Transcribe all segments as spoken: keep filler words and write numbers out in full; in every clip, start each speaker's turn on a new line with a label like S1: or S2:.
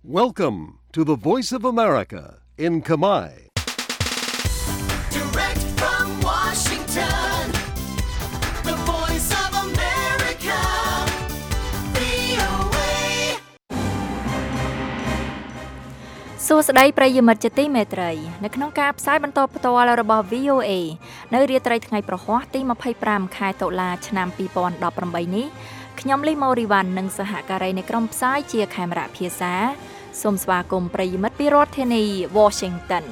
S1: Welcome to the Voice of America in Khmer.
S2: Direct from Washington, the Voice of America, វី អូ เอ សួស្តីប្រិយមិត្តជាទីមេត្រីនៅក្នុងការផ្សាយបន្តផ្ទាល់របស់ វី អូ เอ នៅរាត្រីថ្ងៃប្រហ័សទីยี่สิบห้าខែតុលាឆ្នាំยี่สิบสิบแปดនេះខ្ញុំលីម៉ូរីវ៉ាន់និងសហការីនៃក្រុមផ្សាយជាខេមរៈភាសាសូមស្វាគមន៍ប្រិយមិត្តពីរដ្ឋធានី Washington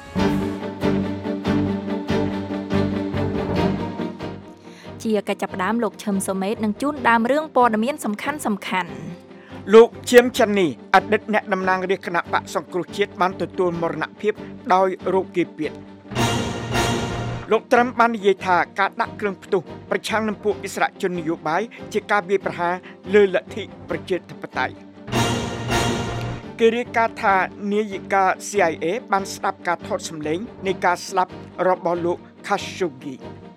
S2: ជាកិច្ចចាប់ផ្ដើមលោកឈឹមសុមេតនឹងជូនដើមរឿងព័ត៌មានសំខាន់សំខាន់
S3: លោកឈៀមចាន់នីអតីតអ្នកតំណាងរាជគណៈបកសង្គ្រោះជាតិបានទទួលមរណភាពដោយរោគគាពៀតលោកត្រឹមបាននិយាយថាការដាក់គ្រឿងផ្ទុះប្រឆាំងនឹងពួកឥស្រាជននយោបាយជាការវាយប្រហារលើលទ្ធិប្រជាធិបតេយ្យគេរាយការណ៍ថានាយិកា ซี ไอ เอ បានស្ដាប់ការថតសម្លេងនៃការស្លាប់របស់លោក Khashoggi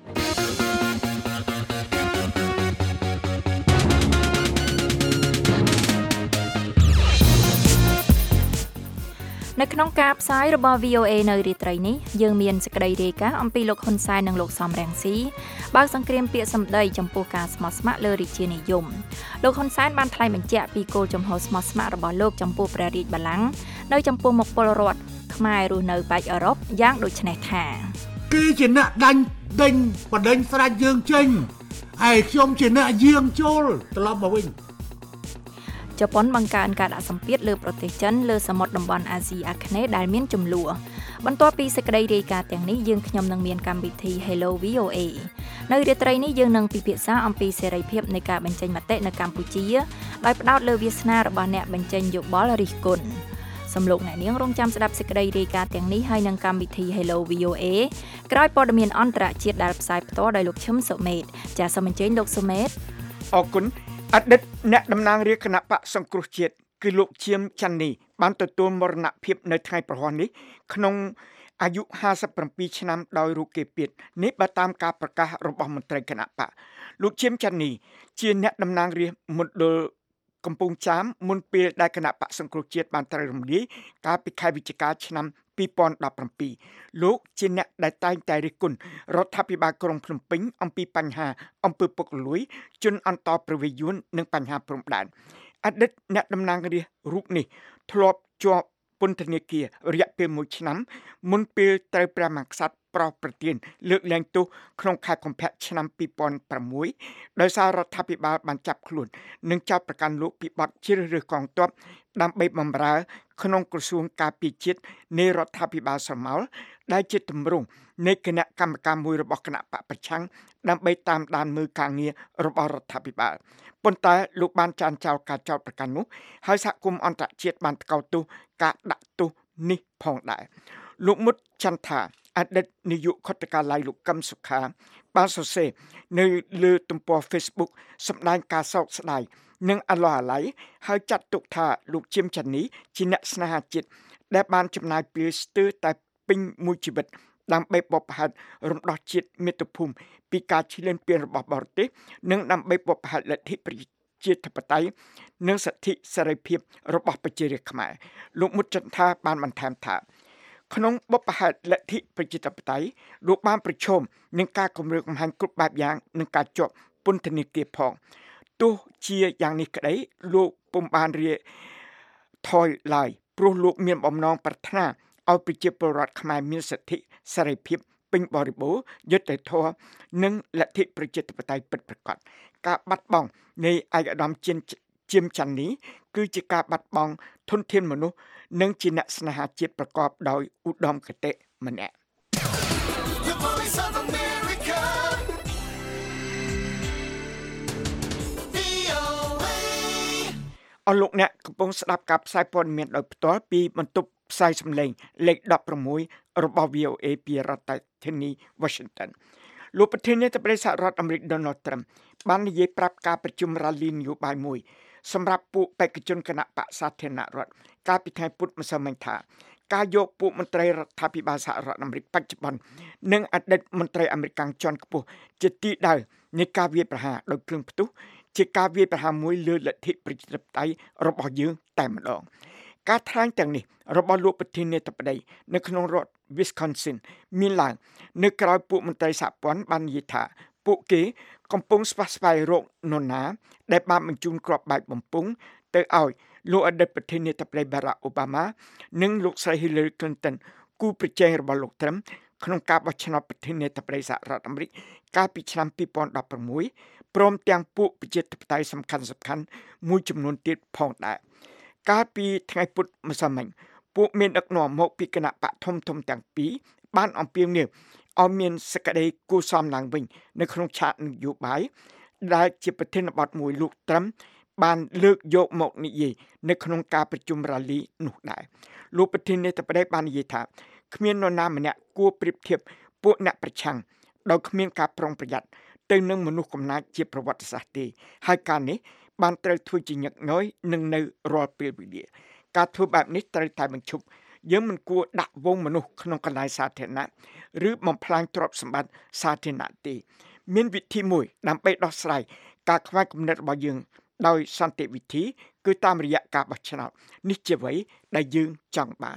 S2: នៅក្នុងការផ្សាយរបស់ វី អូ เอ នៅរាត្រីនេះយើងមានសេចក្តីរាយការណ៍អំពីលោកហ៊ុនសែននិងលោកសំរងស៊ីបើកសង្គ្រាមពាក្យសម្ដីចំពោះការស្មោះស្ម័គ្រលើរាជានិយមលោកហ៊ុនសែនបានថ្លែងបញ្ជាក់ពីគោលចំហស្មោះស្ម័គ្ររបស់លោកចំពោះព្រះរាជបល្ល័ង្កនៅចំពោះមុខពលរដ្ឋខ្មែររស់នៅប៉ែកអឺរ៉ុបយ៉ាងដូចនេះថា
S4: គេជាអ្នកដាញ់ដេញបដិញស្រាច់យើងចេញហើយខ្ញុំជាអ្នកយាងចូលត្រឡប់មកវិញ
S2: ជប៉ុនបង្កើនការដាក់សម្ពាធលើប្រទេសចិនលើសមុទ្រតំបន់អាស៊ីអាគ្នេយ៍ដែលមានជម្លោះបន្ទាប់ពីសេចក្តីរាយការណ៍ទាំងនេះយើងខ្ញុំនឹងមានកម្មវិធី Hello វី អូ เอ នៅរាត្រីនេះយើងនឹងពិភាក្សាអំពីសេរីភាពនៃការបញ្ចេញមតិនៅកម្ពុជាដោយផ្ដោតលើវាសនារបស់អ្នកបញ្ចេញយោបល់រិះគន់សូមលោកអ្នកនាងរងចាំស្ដាប់សេចក្តីរាយការណ៍ទាំងនេះហើយនឹងកម្មវិធី Hello វី អូ เอ ក្រោយព័ត៌មានអន្តរជាតិដែលផ្សាយផ្ទាល់ដោយលោកឈឹមសុមេតចាសសូមអញ្ជើញលោកសុមេត
S3: អរគុណអតីតអ្នកតំណាងរាជគណៈបកសង្គ្រោះជាតិគឺលោកឈៀមចាន់នីបានទទួលមរណភាពនៅថ្ងៃប្រហ័សនេះក្នុងអាយុห้าสิบเจ็ดឆ្នាំដោយរោគគាពៀតនេះបើតាមការប្រកាសរបស់មន្ត្រីគណៈបកលោកឈៀមចាន់នីជាអ្នកតំណាងរាជមណ្ឌលកំពង់ចាមមុនពេលដែលគណៈបកសង្គ្រោះជាតិបានត្រូវរំលាយកាលពីខែវិច្ឆិកាឆ្នាំยี่สิบสิบเจ็ดលោកជាអ្នកដែលតែងតែរិះគន់រដ្ឋាភិបាលក្រុងភ្នំពេញអំពីបញ្ហាអំពើពុករលួយជនអន្តោប្រវេសន៍យួននិងបញ្ហាព្រំដែនអតីតអ្នកតំណាងរាស្ត្ររូបនេះធ្លាប់ជាប់ពន្ធនាគាររយៈពេលមួយឆ្នាំមុនពេលត្រូវព្រះមហាក្សត្រប្រោសប្រទានលើកលែងទោសក្នុងខែកុម្ភៈឆ្នាំยี่สิบหกដោយសាររដ្ឋាភិបាលបានចាប់ខ្លួននិងចោទប្រកាន់លោកពីបទជ្រើសរើសកងទ័ពដើម្បីបម្រើក្នុងក្រសួងការពារជាតិនៃរដ្ឋាភិបាលស្រមោលដែលជាទម្រង់នៃគណៈកម្មការមួយរបស់គណៈបកប្រឆាំងដើម្បីតាមដានមើលការងាររបស់រដ្ឋាភិបាលប៉ុន្តែលោកបានចាញ់ចោលការចោទប្រកាន់នោះហើយសហគមន៍អន្តរជាតិបានថ្កោលទោសការដាក់ទោសនេះផងដែរលោកមុតចន្ទថាអតីតនាយកខុទ្ទកាល័យលោកកឹមសុខាបានសរសេរនៅលើទំព័រ Facebook សម្ដែងការសោកស្ដាយនិងអាឡោះអាល័យហើយចាត់ទុកថាលោកឈៀមចាន់នីជាអ្នកស្នេហាជាតិដែលបានចំណាយពេលស្ទើរតែពេញមួយជីវិតដើម្បីបបផាត់រំដោះជាតិមាតុភូមិពីការឈ្លានពានរបស់បរទេសនិងដើម្បីបបផាត់លទ្ធិប្រជាធិបតេយ្យនិងសិទ្ធិសេរីភាពរបស់ប្រជារាស្ត្រខ្មែរលោកមុតចន្ទថាបានបន្ថែមថាក្នុងបបផាត់លទ្ធិប្រជាធិបតេយ្យលោកបានប្រឈមនឹងការគំរាមកំហែងគ្រប់បែបយ៉ាងនិងការជាប់ពន្ធនាគារផងទោះជាយ៉ាងនេះក្តីលោកពុំបានរាថយឡើយព្រោះលោកមានបំណងប្រាថ្នាឲ្យប្រជាពលរដ្ឋខ្មែរមានសិទ្ធិសេរីភាពពេញបរិបូរណ៍យុត្តិធម៌និងលទ្ធិប្រជាធិបតេយ្យពិតប្រាកដការបាត់បង់នៃឯកឧត្តមជៀនឈៀមចាន់នីគឺជាការបាត់បង់ធនធានមនុស្សនិងជាអ្នកស្នេហាជាតិប្រកបដោយឧត្តមគតិម្នាក់អរលោកអ្នកកំពុងស្ដាប់ការផ្សាយព័ត៌មានដោយផ្ទាល់ពីបន្ទប់ផ្សាយសម្លេងលេខដប់ប្រាំមួយរបស់ វី អូ เอ ពីរដ្ឋធានី Washington លោកប្រធានាធិបតីសហរដ្ឋអាមេរិក Donald Trump បាននិយាយប្រាប់ការប្រជុំរ៉ាលីនយោបាយមួយសម្រាប់ពួកបេក្ខជនគណៈបកសាធារណរដ្ឋកាលពីថ្ងៃពុធម្សិលមិញថាការយកពួកមន្ត្រីរដ្ឋាភិបាលសហរដ្ឋអាមេរិកបច្ចុប្បន្ននិងអតីតមន្ត្រីអាមេរិកជាន់ខ្ពស់ជាទីដៅនៃការវាយប្រហារដោយគ្រឿងផ្ទុះជាការវាយប្រហារមួយលើលទ្ធិប្រជាធិបតេយ្យរបស់យើងតែម្ដងការថ្លែងទាំងនេះរបស់លោកប្រធានាធិបតីនៅក្នុងរដ្ឋ Wisconsin មានឡើងនៅក្រៅពួកមន្ត្រីសហព័ន្ធបាននិយាយថាពួកគេកំពុងស្វះស្វែងរកនរណាដែលបានបញ្ជូនគ្រាប់បែកបំពង់ទៅឲ្យលោកអតីតប្រធានាធិបតី Barack Obama និងលោកស្រី Hillary Clinton គូប្រជែងរបស់លោកត្រឹមក្នុងការបោះឆ្នោតប្រធានាធិបតីសហរដ្ឋអាមេរិកកាលពីឆ្នាំពីរពាន់ដប់ប្រាំមួយព្រមទាំងពួកប្រជាធិបតេយ្យសំខាន់ៗមួយចំនួនទៀតផងដែរកាលពីថ្ងៃពុធម្សិលមិញពួកមានដឹកនាំមកពីគណៈបកធំៗទាំងពីរបានអំពាវនាវឲ្យមានសេចក្តីគួរសមឡើងវិញនៅក្នុងឆាកនយោបាយដែលជាប្រធានបទមួយលោកត្រឹមបានលើកយកមកនិយាយនៅក្នុងការប្រជុំរ៉ាលីនោះដែរលោកប្រធានាធិបតីបាននិយាយថាគ្មាននរណាម្នាក់គួរប្រៀបធៀបពួកអ្នកប្រឆាំងដោយគ្មានការប្រុងប្រយ័ត្នទៅនឹងមនុស្សកំណាចជាប្រវត្តិសាស្ត្រទេហើយការនេះបានត្រូវធ្វើជាញឹកញយនឹងនៅរាល់ពេលវេលាការធ្វើបែបនេះត្រូវតែបញ្ឈប់យើងមិនគួរដាក់វងមនុស្សក្នុងកន្លែងសាធារណៈឬបំផ្លាញទ្រព្យសម្បត្តិសាធារណៈទេមានវិធីមួយដើម្បីដោះស្រាយការខ្វះគំនិតរបស់យើងដោយសន្តិវិធីគឺតាមរយៈការបោះឆ្នោតនេះជាអ្វីដែលយើងចង់បាន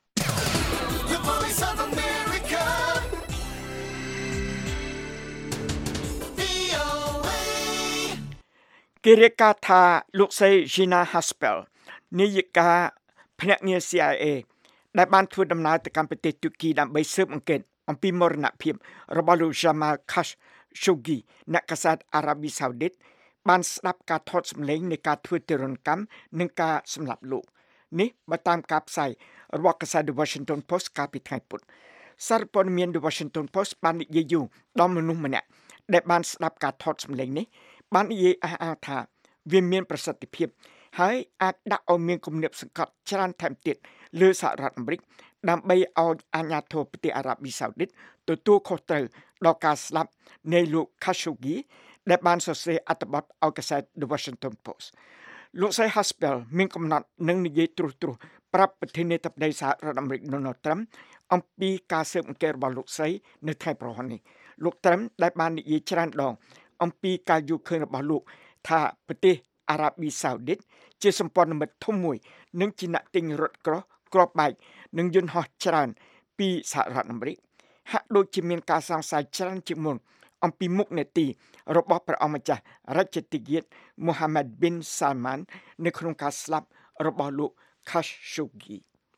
S3: គេរាយការណ៍ថាលោកស្រី Gina Haspel នាយិកាភ្នាក់ងារ C I A ដែលបានធ្វើដំណើរទៅកាន់ប្រទេសទូគីដើម្បីស៊ើបអង្កេតអំពីមរណភាពរបស់លោក Jamal Khashoggi អ្នកកាសែតអារ៉ាប៊ីសាអូឌីតបានស្ដាប់ការថតសម្លេងនៃការធ្វើទារុណកម្មនិងការសម្លាប់លោកនេះបើតាមការផ្សាយរបស់កាសែត The Washington Post កាលពីថ្ងៃពុធសារព័ត៌មាន The Washington Post បាននិយាយយូរដល់មនុស្សម្នាក់ដែលបានស្ដាប់ការថតសម្លេងនេះបាននិយាយអះអាងថាវាមានប្រសិទ្ធភាពហើយអាចដាក់ឲ្យមានគំនាបសង្កត់ច្រើនថែមទៀតលើសហរដ្ឋអាមេរិកដើម្បីឲ្យអាជ្ញាធរប្រទេសអារ៉ាប៊ីសាអូឌីតទទួលខុសត្រូវដល់ការស្លាប់នៃលោក Khashoggi ដែលបានសរសេរអត្ថបទឲ្យកាសែត The Washington Post លោកស្រី Haspel មានកំណត់នឹងនិយាយត្រួសត្រាសប្រាប់ប្រធានាធិបតីសហរដ្ឋអាមេរិក Donald Trump អំពីការស៊ើបអង្កេតរបស់លោកស្រីនៅថ្ងៃប្រហ័ននេះលោក Trump ដែលបាននិយាយច្រើនដងអំពីការយល់ឃើញរបស់លោកថាប្រទេសអារ៉ាប៊ីសាអូឌីតជាសម្ព័ន្ធមិត្តធំមួយនិងជាអ្នកទិញរថក្រោះគ្រាប់បែកនិងយន្តហោះច្រើនពីសហរដ្ឋអាមេរិកហាក់ដូចជាមានការសង្ស័យច្រើនជាងមុនអំពីមុខនេតិរបស់ព្រះអង្គម្ចាស់រាជទាយាទ Mohammed bin Salman នៅក្នុងការស្លាប់របស់លោក Khashoggi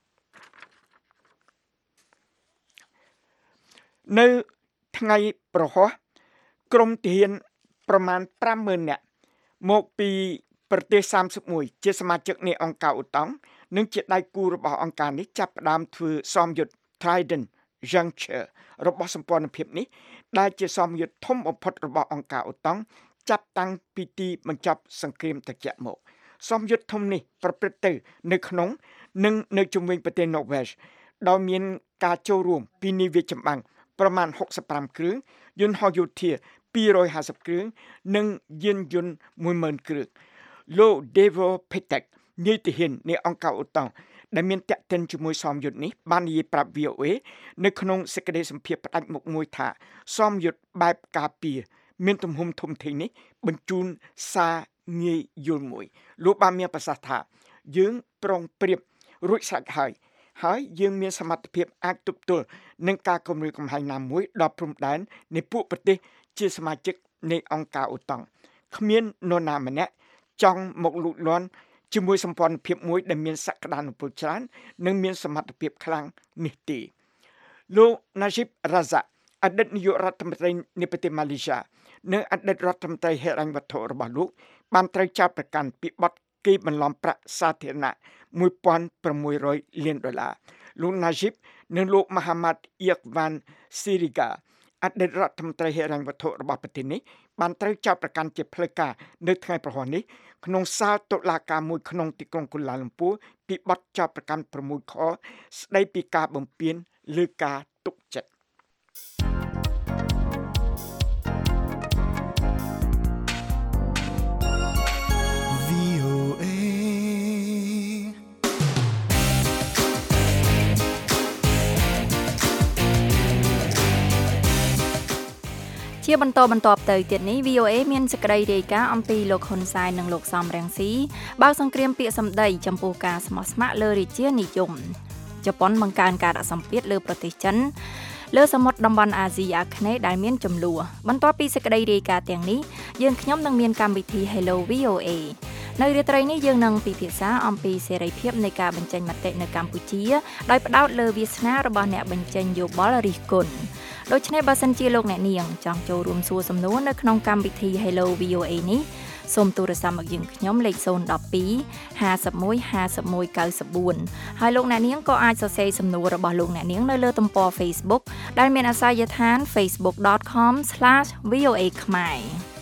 S3: នៅថ្ងៃប្រហ័សក្រុមទាហានប្រមាណ ប្រាំម៉ឺន នាក់មកពីប្រទេសសាមសិបមួយជាសមាជិកនៃអង្គការអូតង់និងជាដៃគូរបស់អង្គការនេះចាប់ផ្ដើមធ្វើសមយុទ្ធ Trident Juncture របស់សម្ព័ន្ធភាពនេះដែលជាសមយុទ្ធធំបំផុតរបស់អង្គការអូតង់ចាប់តាំងពីទីបញ្ចប់សង្គ្រាមត្រជាក់មកសមយុទ្ធធំនេះប្រព្រឹត្តទៅនៅក្នុងនិងនៅជុំវិញប្រទេស Norway ដោយមានការចូលរួមពីនាវាចម្បាំងប្រមាណហុកសិបប្រាំគ្រឿងយន្តហោះយោធាពីររយហាសិបគ្រឿងនិងយានយន្តមួយម៉ឺនគ្រឿងលោក Devo Petek នាយទាហាននៃអង្គការអូតង់ដែលមានតាក់ទិនជាមួយសមយុទ្ធនេះបាននិយាយប្រាប់ V O A នៅក្នុងសេចក្តីសម្ភាសន៍ផ្ដាច់មុខមួយថាសមយុទ្ធបែបការពារមានទំហំធំធេងនេះបញ្ជូនសារងាយយល់មួយលោកបានមានប្រសាសន៍ថាយើងប្រុងប្រៀបរួចស្រេចហើយហើយយើងមានសមត្ថភាពអាចទប់ទល់នឹងការគំរាមកំហែងណាមួយដល់ព្រំដែននៃពួកប្រទេសជាសមាជិកនៃអង្គការអូតង់គ្មាននរណាម្នាក់ចង់មកលូកលាន់ជាមួយសម្ព័ន្ធភាពមួយដែលមានសក្តានុពលច្រើននិងមានសមត្ថភាពខ្លាំងនេះទេលោក Najib Razak អតីតនាយករដ្ឋមន្ត្រីនៃប្រទេសម៉ាឡេស៊ីនិងអតីតរដ្ឋមន្ត្រីហិរញ្ញវត្ថុរបស់លោកបានត្រូវចោទប្រកាន់ពីបទគេបន្លំប្រាក់សាធារណៈមួយពាន់ប្រាំមួយរយលានដុល្លារលោក Najib និងលោក Muhammad Iqbal Siriga អតីតរដ្ឋមន្ត្រីហិរញ្ញវត្ថុរបស់ប្រទេសនេះបានត្រូវចោទប្រកាន់ជាផ្លូវការនៅថ្ងៃប្រហ័សនេះក្នុងសាលតុលាការមួយក្នុងទីក្រុងកូឡាឡាំពួរពីបទចោទប្រកាន់ប្រាំមួយខស្ដីពីការបំពានលើការទុកចិត្ត
S2: ជាបន្តបន្ទាប់ទៅទៀតនេះ វី អូ เอ មានសេចក្តីរាយការណ៍អំពីលោកហ៊ុនសែននិងលោកសំរងស៊ីបើកសង្គ្រាមពាក្យសម្ដីចំពោះការស្មោះស្ម័គ្រលើរាជានិយមជប៉ុនបង្កើនការដាក់សម្ពាធលើប្រទេសចិនលើសមុទ្រតំបន់អាស៊ីអាគ្នេយ៍ដែលមានចំនួនបន្ទាប់ពីសេចក្តីរាយការណ៍ទាំងនេះយើងខ្ញុំនឹងមានកម្មវិធី Hello វី អូ เอ នៅរាត្រីនេះយើងនឹងពិភាក្សាអំពីសេរីភាពនៃការបញ្ចេញមតិនៅកម្ពុជាដោយផ្ដោតលើវាសនារបស់អ្នកបញ្ចេញយោបល់រិះគន់ដូច្នេះបើសិនជាលោកអ្នកនាងចង់ចូលរួមសួរសំណួរនៅក្នុងកម្មវិធី Hello វី អូ เอ នេះសូមទូរស័ព្ទមកយើងខ្ញុំលេខศูนย์ หนึ่ง สอง ห้า หนึ่ง ห้า หนึ่ง เก้า สี่ហើយលោកអ្នកនាងក៏អាចសរសេរសំណួររបស់លោកអ្នកនាងនៅលើទំព័រ Facebook ដែលមានអាសយដ្ឋាន facebook dot com slash v o a ខ្មែរ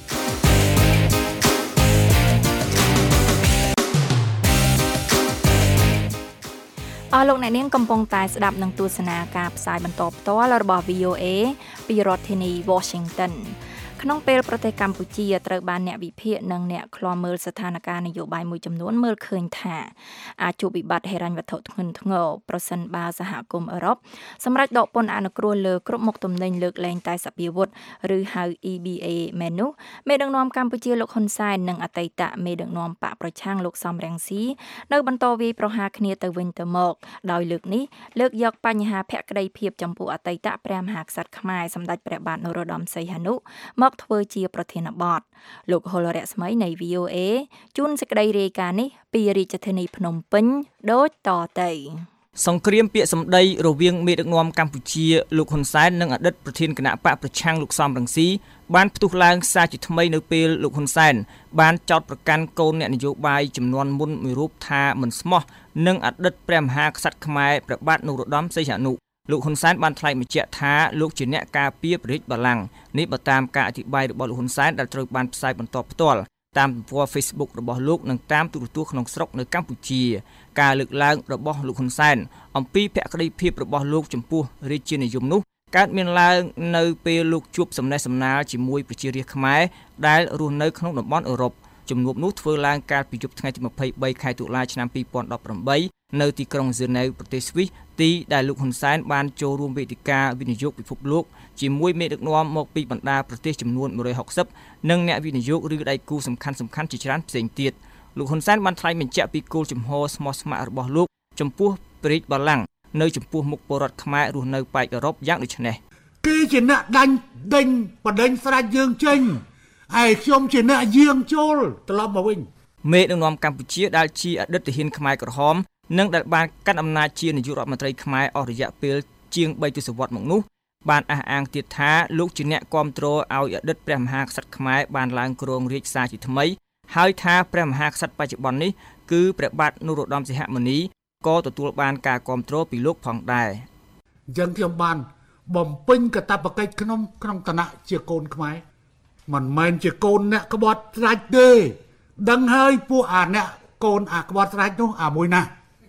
S2: អស់លោកអ្នកនាងកំពុងតែស្ដាប់នឹងទស្សនាការផ្សាយបន្តផ្ទាល់របស់ វី អូ เอ ពីរដ្ឋធានី Washingtonក្នុងពេលប្រទេសកម្ពុជាត្រូវបានអ្នកវិភាគនិងអ្នកឃ្លាំមើលស្ថានភាពនយោបាយមួយចំនួនមើលឃើញថាអាចជួបវិបត្តិហិរញ្ញវត្ថុធ្ងន់ធ្ងរប្រសិនបើសហគមន៍អឺរ៉ុបសម្រាប់ដកពន្ធអនុគ្រោះលើគ្រប់មុខទំនិញលើកលែងតែសភាវុធឬហៅ អ៊ី ប៊ី เอ មែននោះមេដឹកនាំកម្ពុជាលោកហ៊ុនសែននិងអតីតមេដឹកនាំបកប្រឆាំងលោកសំរងស៊ីនៅបន្តវាយប្រហារគ្នាទៅវិញទៅមកដោយលើកនេះលើកយកបញ្ហាភក្តីភាពចំពោះអតីតព្រះមហាក្សត្រខ្មែរសម្ដេចព្រះបាទនរោត្តមសីហនុមកធ្វើជាប្រធានបទលោកហុលរស្មីនៃ វី អូ เอ ជូនសេចក្តីរាយការណ៍នេះពីរាជធានីភ្នំពេញដូចតទៅ
S5: សង្គ្រាមពាក្យសម្ដីរវាងមេដឹកនាំកម្ពុជាលោកហ៊ុនសែននិងអតីតប្រធានគណៈបកប្រឆាំងលោកសំរងស៊ីបានផ្ទុះឡើងសារជាថ្មីនៅពេលលោកហ៊ុនសែនបានចោទប្រកាន់កូនអ្នកនយោបាយចំនួនមុនមួយរូបថាមិនស្មោះនឹងអតីតព្រះមហាក្សត្រខ្មែរព្រះបាទនរោត្តមសីហនុលោកហ៊ុនសែនបានថ្លែងបញ្ជាក់ថាលោកជាអ្នកការពារព្រះរាជបល្ល័ង្កនេះបើតាមការអធិប្បាយរបស់លោកហ៊ុនសែនដែលត្រូវបានផ្សាយបន្តផ្ទាល់តាមទំព័រ Facebook របស់លោកនិងតាមទូរទស្សន៍ក្នុងស្រុកនៅកម្ពុជាការលើកឡើងរបស់លោកហ៊ុនសែនអំពីភក្តីភាពរបស់លោកចំពោះរាជានិយមនោះកើតមានឡើងនៅពេលលោកជួបសំណេះសំណាលជាមួយប្រជារាស្ត្រខ្មែរដែលរស់នៅក្នុងតំបន់អឺរ៉ុបជំនួបនោះធ្វើឡើងកាលពីយប់ថ្ងៃទីម្ភៃបីខែតុលាឆ្នាំពីរពាន់ដប់ប្រាំបីនៅទីក្រុងហ្សឺណែវប្រទេសស្វីសទីដែលលោកហ៊ុនសែនបានចូលរួមវេទិកាវិនិយោគពិភពលោកជាមួយមេដឹកនាំមកពីបណ្ដាប្រទេសចំនួនមួយរយហុកសិបនិងអ្នកវិនិយោគឬដៃគូសំខាន់សំខាន់ជាច្រើនផ្សេងទៀតលោកហ៊ុនសែនបានថ្លែងបញ្ជាក់ពីគោលជំហរស្មោះស្ម័គ្ររបស់លោកចំពោះព្រះរាជបល្ល័ង្កនៅចំពោះមុខពលរដ្ឋខ្មែររស់នៅប៉ែកអឺរ៉ុបយ៉ាងដូចនេះ
S4: គេជាអ្នកដាញ់ដេញបដិញស្រាច់យើងចេញហើយខ្ញុំជាអ្នកយាងចូលត្រឡប់មកវិញ
S5: មេដឹកនាំកម្ពុជាដែលជាអតីតទាហានខ្មែរក្រហមនិងដែលបានកាន់អំណាចជានាយករដ្ឋមន្ត្រីខ្មែរអស់រយៈពេលជាងបីទសវត្សរ៍មកនោះបានអះអាងទៀតថាលោកជាអ្នកគាំទ្រឲ្យអតីតព្រះមហាក្សត្រខ្មែរបានឡើងគ្រងរាជ្យសារជាថ្មីហើយថាព្រះមហាក្សត្របច្ចុប្បន្ននេះគឺព្រះបាទនរោត្តមសីហមុនីក៏ទទួលបានការគាំទ្រពីលោកផងដែរ
S4: អញ្ចឹងខ្ញុំបានបំពេញកាតព្វកិច្ចក្នុងក្នុងឋានៈជាកូនខ្មែរមិនមែនជាកូនអ្នកក្បត់ស្រាច់ទេដឹងហើយពួកអាអ្នកកូនអាក្បត់ស្រាច់នោះអាមួយណា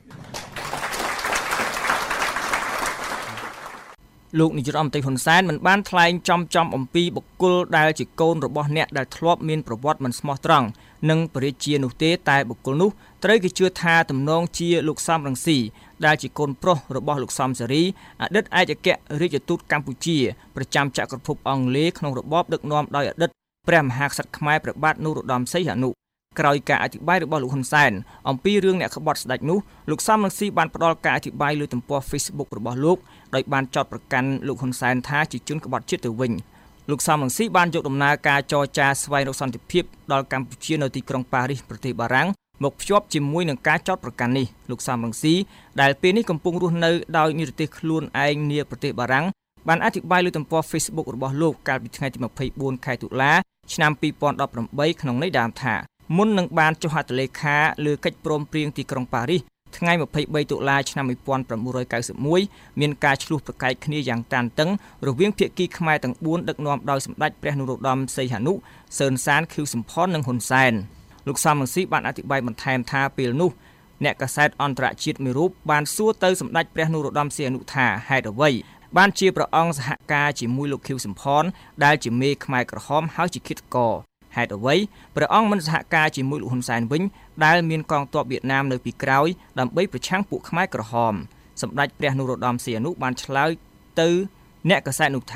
S5: លោកនាយករដ្ឋមន្ត្រីហ៊ុនសែនមិនបានថ្លែងចំចំអំពីបុគ្គលដែលជាកូនរបស់អ្នកដែលធ្លាប់មានប្រវត្តិមិនស្មោះត្រង់និងបរិជានោះទេតែបុគ្គលនោះត្រូវគេជឿថាទំនងជាលោកសំរងស៊ីដែលជាកូនប្រុសរបស់លោកសំសេរីអតីតឯកអគ្គរដ្ឋទូតកម្ពុជាប្រចាំចក្រភពអង់គ្លេសក្នុងរបបដឹកនាំដោយអតីតព្រះមហាក្សត្រខ្មែរព្រះបាទនរោត្តមសីហនុក្រោយការអធិប្បាយរបស់លោកហ៊ុនសែនអំពីរឿងអ្នកក្បត់ស្ដេចនោះលោកសំរងស៊ីបានផ្ដល់ការអធិប្បាយលើទំព័រ Facebook របស់លោកដោយបានចោទប្រកាន់លោកហ៊ុនសែនថាជាជនក្បត់ជាតិទៅវិញលោកសំរងស៊ីបានយកដំណើរការចរចាស្វែងរកសន្តិភាពដល់កម្ពុជានៅទីក្រុងប៉ារីសប្រទេសបារាំងមកភ្ជាប់ជាមួយនឹងការចោទប្រកាន់នេះលោកសំរងស៊ីដែលពេលនេះកំពុងរស់នៅដោយនិរទេសខ្លួនឯងនាប្រទេសបារាំងបានអធិប្បាយលើទំព័រ Facebook របស់លោកកាលពីថ្ងៃទីម្ភៃបួនខែតុលាឆ្នាំពីរពាន់ដប់ប្រាំបីក្នុងន័យដើមថាមុននឹងបានចុះហត្ថលេខាលើកិច្ចព្រមព្រៀងទីក្រុងប៉ារីសថ្ងៃម្ភៃបីតុលាឆ្នាំmột nghìn chín trăm chín mươi mốtមានការឆ្លោះប្រកែកគ្នាយ៉ាងតានតឹងរវាងភាគីខ្មែរទាំងបួនដឹកនាំដោយសម្ដេចព្រះនរោត្តមសីហនុសឿនសានខៀវសំផននិងហ៊ុនសែនលោកសំរងស៊ីបានអធិប្បាយបន្ថែមថាពេលនោះអ្នកកាសែតអន្តរជាតិមួយរូបបានសួរទៅសម្ដេចព្រះនរោត្តមសីហនុថាហេតុអ្វីបានជាព្រះអង្គសហការជាមួយលោកខៀវសំផនដែលជាមេខ្មែរក្រហមហើយជាឃាតករហេតុអ្វីព្រះអង្គមិនសហការជាមួយលោកហ៊ុនសែនវិញដែលមានកងទ័ពវៀតណាមនៅពីក្រោយដើម្បីប្រឆាំងពួកខ្មែរក្រហមសម្ដេចព្រះនរោត្តមសីហនុបានឆ្លើយទៅអ្នកកាសែតនោះថា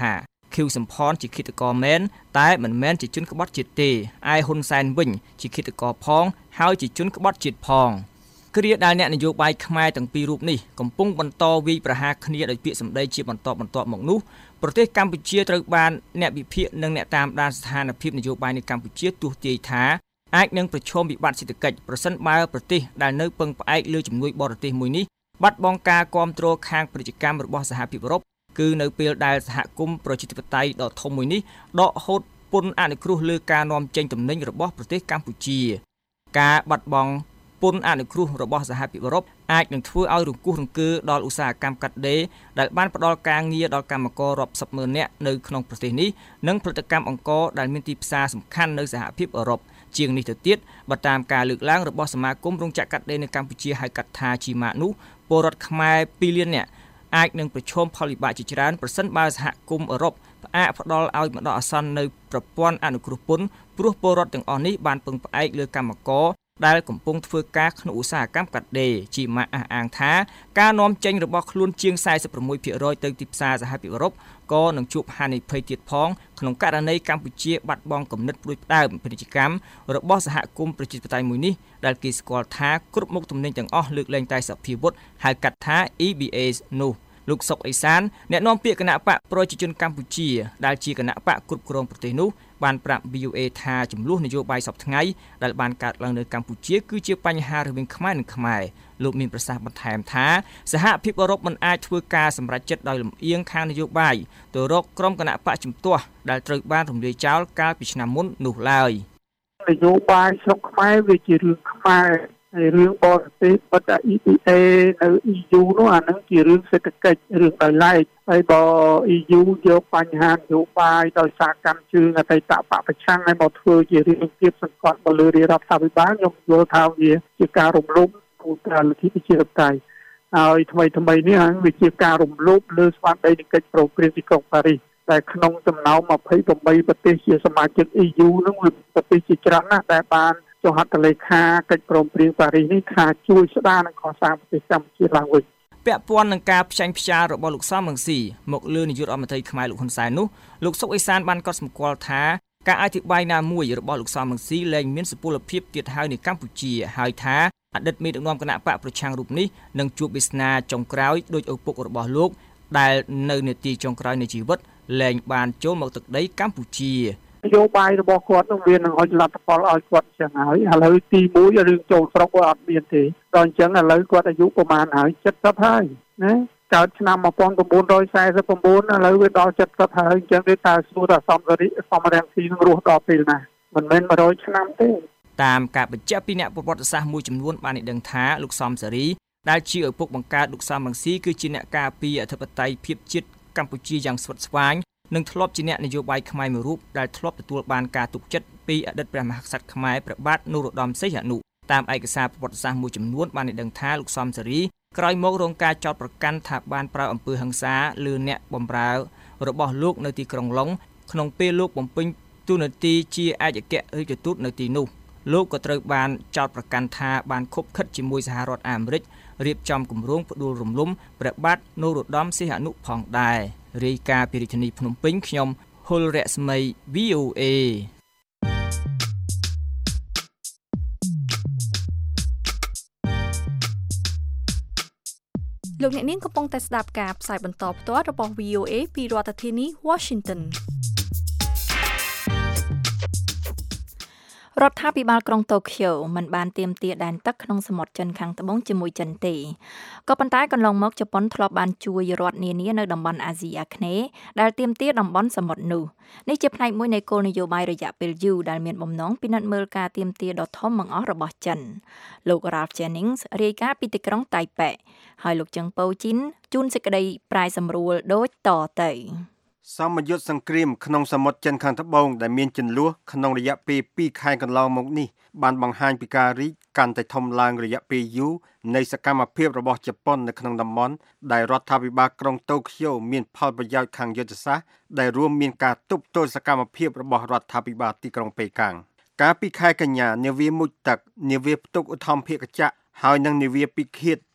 S5: ខៀវសំផនជាឃាតករមែនតែមិនមែនជាជនក្បត់ជាតិទេឯហ៊ុនសែនវិញជាឃាតករផងហើយជាជនក្បត់ជាតិផងគ្រាដែលអ្នកនយោបាយខ្មែរទាំងពីររូបនេះកំពុងបន្តវាយប្រហារគ្នាដោយពាក្យសម្ដីជាបន្តបន្ទាប់មកនោះប្រទេសកម្ពុជាត្រូវបានអ្នកវិភាគនិងអ្នកតាមដានស្ថានភាពនយោបាយនៅកម្ពុជាទស្សន៍ទាយថាអាចនឹងប្រឈមវិបត្តិសេដ្ឋកិច្ចប្រសិនបើប្រទេសដែលនៅពឹងផ្អែកលើជំនួយបរទេសមួយនេះបាត់បង់ការគាំទ្រខាងពាណិជ្ជកម្មរបស់សហភាពអឺរ៉ុបគឺនៅពេលដែលសហគមន៍ប្រជាធិបតេយ្យដ៏ធំមួយនេះដកហូតពន្ធអនុគ្រោះលើការនាំចេញទំនិញរបស់ប្រទេសកម្ពុជាការបាត់បង់ពន្ធអនុគ្រោះរបស់សហភាពអឺរ៉ុបអាចនឹងធ្វើឲ្យរង្គោះរង្គើដល់ឧស្សាហកម្មកាត់ដេរដែលបានផ្ដល់ការងារដល់កម្មកររាប់សិបម៉ឺននាក់នៅក្នុងប្រទេសនេះនិងផលិតកម្មអង្ករដែលមានទីផ្សារសំខាន់នៅសហភាពអឺរ៉ុបជាងនេះទៅទៀតបើតាមការលើកឡើងរបស់សមាគមរោងចក្រកាត់ដេរនៅកម្ពុជាហៅកាត់ថាជីម៉ានោះពលរដ្ឋខ្មែរពីរលាននាក់អាចនឹងប្រឈមផលវិបាកជាច្រើនប្រសិនបើសហគមន៍អឺរ៉ុបផ្អាកផ្ដល់ឲ្យបណ្ដោះអាសន្ននៅប្រព័ន្ធអនុគ្រោះពន្ធព្រោះពលរដ្ឋទាំងអស់នេះបានពឹងផ្អែកលើកម្មករដែលកំពុងធ្វើការក្នុងឧស្សាហកម្មកាត់ដេរជីម៉ាអះអាងថាការនាំចេញរបស់ខ្លួនជាង សែសិបប្រាំមួយភាគរយ ទៅទីផ្សារសហភាពអឺរ៉ុបក៏នឹងជួបហានិភ័យទៀតផងក្នុងករណីកម្ពុជាបាត់បង់គំនិតផ្ដួចផ្ដើមពាណិជ្ជកម្មរបស់សហគមន៍ប្រជាធិបតេយ្យមួយនេះដែលគេស្គាល់ថាគ្រប់មុខទំនិញទាំងអស់លើកលែងតែសភាវុធហៅកាត់ថា អ៊ី ប៊ី អេ នោះលោកសុកអេសានអ្នកនាំពាក្យគណៈបកប្រជាជនកម្ពុជាដែលជាគណៈបកគ្រប់គ្រងប្រទេសនោះបានប្រាប់ វី អូ អេ ថាចំនួននយោបាយសពថ្ងៃដែលបានកើតឡើងនៅកម្ពុជាគឺជាបញ្ហារវាងខ្មែរនិងខ្មែរលោកមានប្រសាសន៍បន្ថែមថាសហភាពអឺរ៉ុបមិនអាចធ្វើការសម្រេចចិត្តដោយលំអៀងខាងនយោបាយទៅរកក្រុមគណៈបកជំទាស់ដែលត្រូវបានរំលាយចោលកាលពីឆ្នាំមុននោះឡើយ
S6: នយោបាយស្រុកខ្មែរវាជារឿងខ្មែរហើយរឿងបរទេសបិទ អ៊ី ប៊ី អេ នៅ អ៊ី យូ នោះអានឹងជារឿងសេដ្ឋកិច្ចរឿងដោយឡែកហើយបើ អ៊ី យូ យកបញ្ហានយោបាយដោយសារកម្មជើងអតីតបកប្រឆាំងឲ្យមកធ្វើជារឿងភាពសង្កត់មកលើរាជរដ្ឋាភិបាលខ្ញុំយល់ថាវាជាការរំលោភគោលការណ៍លទ្ធិប្រជាធិបតេយ្យហើយថ្មីថ្មីនេះវាជាការរំលោភលើស្មារតីនៃកិច្ចប្រឹងប្រែងទីក្រុងប៉ារីសតែក្នុងចំណោមម្ភៃប្រាំបីប្រទេសជាសមាជិក អ៊ី យូ នោះវាប្រទេសជាច្រើនណាស់ដែលបានចុះហត្ថលេខាកិច្ចព្រមព្រៀងប៉ារីសនេះថាជួយស្ដារនិងកសាងប្រទេសកម្ពុជាឡើងវិញ
S5: ពាក់ព័ន្ធនឹងការផ្ចាញ់ផ្ចាលរបស់លោកសំរងស៊ីមកលើនាយករដ្ឋមន្ត្រីខ្មែរលោកហ៊ុនសែននោះលោកសុកអេសានបានកត់សម្គាល់ថាការអធិប្បាយណាមួយរបស់លោកសំរងស៊ីលែងមានសុពលភាពទៀតហើយនៅកម្ពុជាហើយថាអតីតមេដឹកនាំគណៈបកប្រឆាំងរូបនេះនឹងជួបវាសនាចុងក្រោយដោយឪពុករបស់លោកដែលនៅនាទីចុងក្រោយនៃជីវិតលែងបានចូលមកទឹកដីកម្ពុជា
S6: នយោបាយរបស់គាត់នឹងវានឹងឲ្យលទ្ធផលឲ្យគាត់ចឹងហើយឥឡូវទីមួយរឿងចូលស្រុកគាត់អត់មានទេដល់អញ្ចឹងឥឡូវគាត់អាយុប្រហែលហើយเจ็ดสิบហើយណាកើតឆ្នាំmột nghìn chín trăm bốn mươi chínឥឡូវវាដល់เจ็ดสิบហើយអញ្ចឹងគេតើសួរថាសំរិទ្ធសំរងស៊ីនឹងរស់ដល់ពេលណាមិនមែនmột trămឆ្នាំទេ
S5: តាមការបញ្ជាក់ពីអ្នកប្រវត្តិសាស្ត្រមួយចំនួនបានដឹងថាលោកសំសេរីដែលជាឪពុកបង្កើតលោកសំរងស៊ីគឺជាអ្នកការពារអធិបតេយ្យភាពជាតិកម្ពុជាយ៉ាងស្វិតស្វាញនិងធ្លាប់ជាអ្នកនយោបាយខ្មែរមួយរូបដែលធ្លាប់ទទួលបានការទុកចិត្តពីអតីតព្រះមហាក្សត្រខ្មែរព្រះបាទនរោត្តមសីហនុតាមឯកសារប្រវត្តិសាស្ត្រមួយចំនួនបានដឹងថាលោកសំសេរីក្រោយមករងការចោទប្រកាន់ថាបានប្រើអំពើហិង្សាលើអ្នកបម្រើរបស់លោកនៅទីក្រុងឡុងក្នុងពេលលោកបំពេញតួនាទីជាឯកអគ្គរដ្ឋទូតនៅទីនោះលោកក៏ត្រូវបានចោទប្រកាន់ថាបានខົບខិតជាមួយសហរដ្ឋអាមេរិករៀបចំគម្រោងផ្ដួលរំលំព្រះបាទនរោត្តមសីហនុផងដែររាយការណ៍ពីរាជធានីភ្នំពេញខ្ញុំហុលរស្មី វី អូ អេ
S2: លោកអ្នកនាងកំពុងតែស្ដាប់ការផ្សាយបន្តផ្ទាល់របស់ វី អូ អេ ពីរដ្ឋធានី Washingtonរដ្ឋាភិបាលក្រុងតូក្យូមិនបានទាមទារដែនទឹកក្នុងសមុទ្រចិនខាងត្បូងជាមួយចិនទេក៏ប៉ុន្តែកន្លងមកជប៉ុនធ្លាប់បានជួយរដ្ឋនានានៅតំបន់អាស៊ីអាគ្នេយ៍ដែលទាមទារតំបន់សមុទ្រនោះនេះជាផ្នែកមួយនៃគោលនយោបាយរយៈពេលយូរដែលមានបំណងពិនិត្យមើលការទាមទារដ៏ធំបង្អស់របស់ចិនលោក Ralph Jennings រាយការណ៍ពីទីក្រុងតៃប៉េហើយលោកចឹងប៉ូជីនជូនសេចក្តីប្រាយសម្រួលដូចតទៅ
S7: សមយុទ្ធសង្គ្រាមក្នុងសមុទ្រចិនខាងត្បូងដែលមានជន្លោះក្នុងរយៈពេលពីរខែកន្លងមកនេះបានបង្ហាញពីការរីកកាន់តែធំឡើងរយៈពេលយូរនៃសកម្មភាពរបស់ជប៉ុននៅក្នុងតំបន់ដែលរដ្ឋាភិបាលក្រុងតូក្យូមានផលប្រយោជន៍ខាងយុទ្ធសាស្ត្រដែលរួមមានការទប់ទល់សកម្មភាពរបស់រដ្ឋាភិបាលទីក្រុងប៉េកាំងកាលពីខែកញ្ញានាវាមុជទឹកនាវាផ្ទុកឧទ្ធម្ភាគចក្រហើយនិងនាវាពិឃាត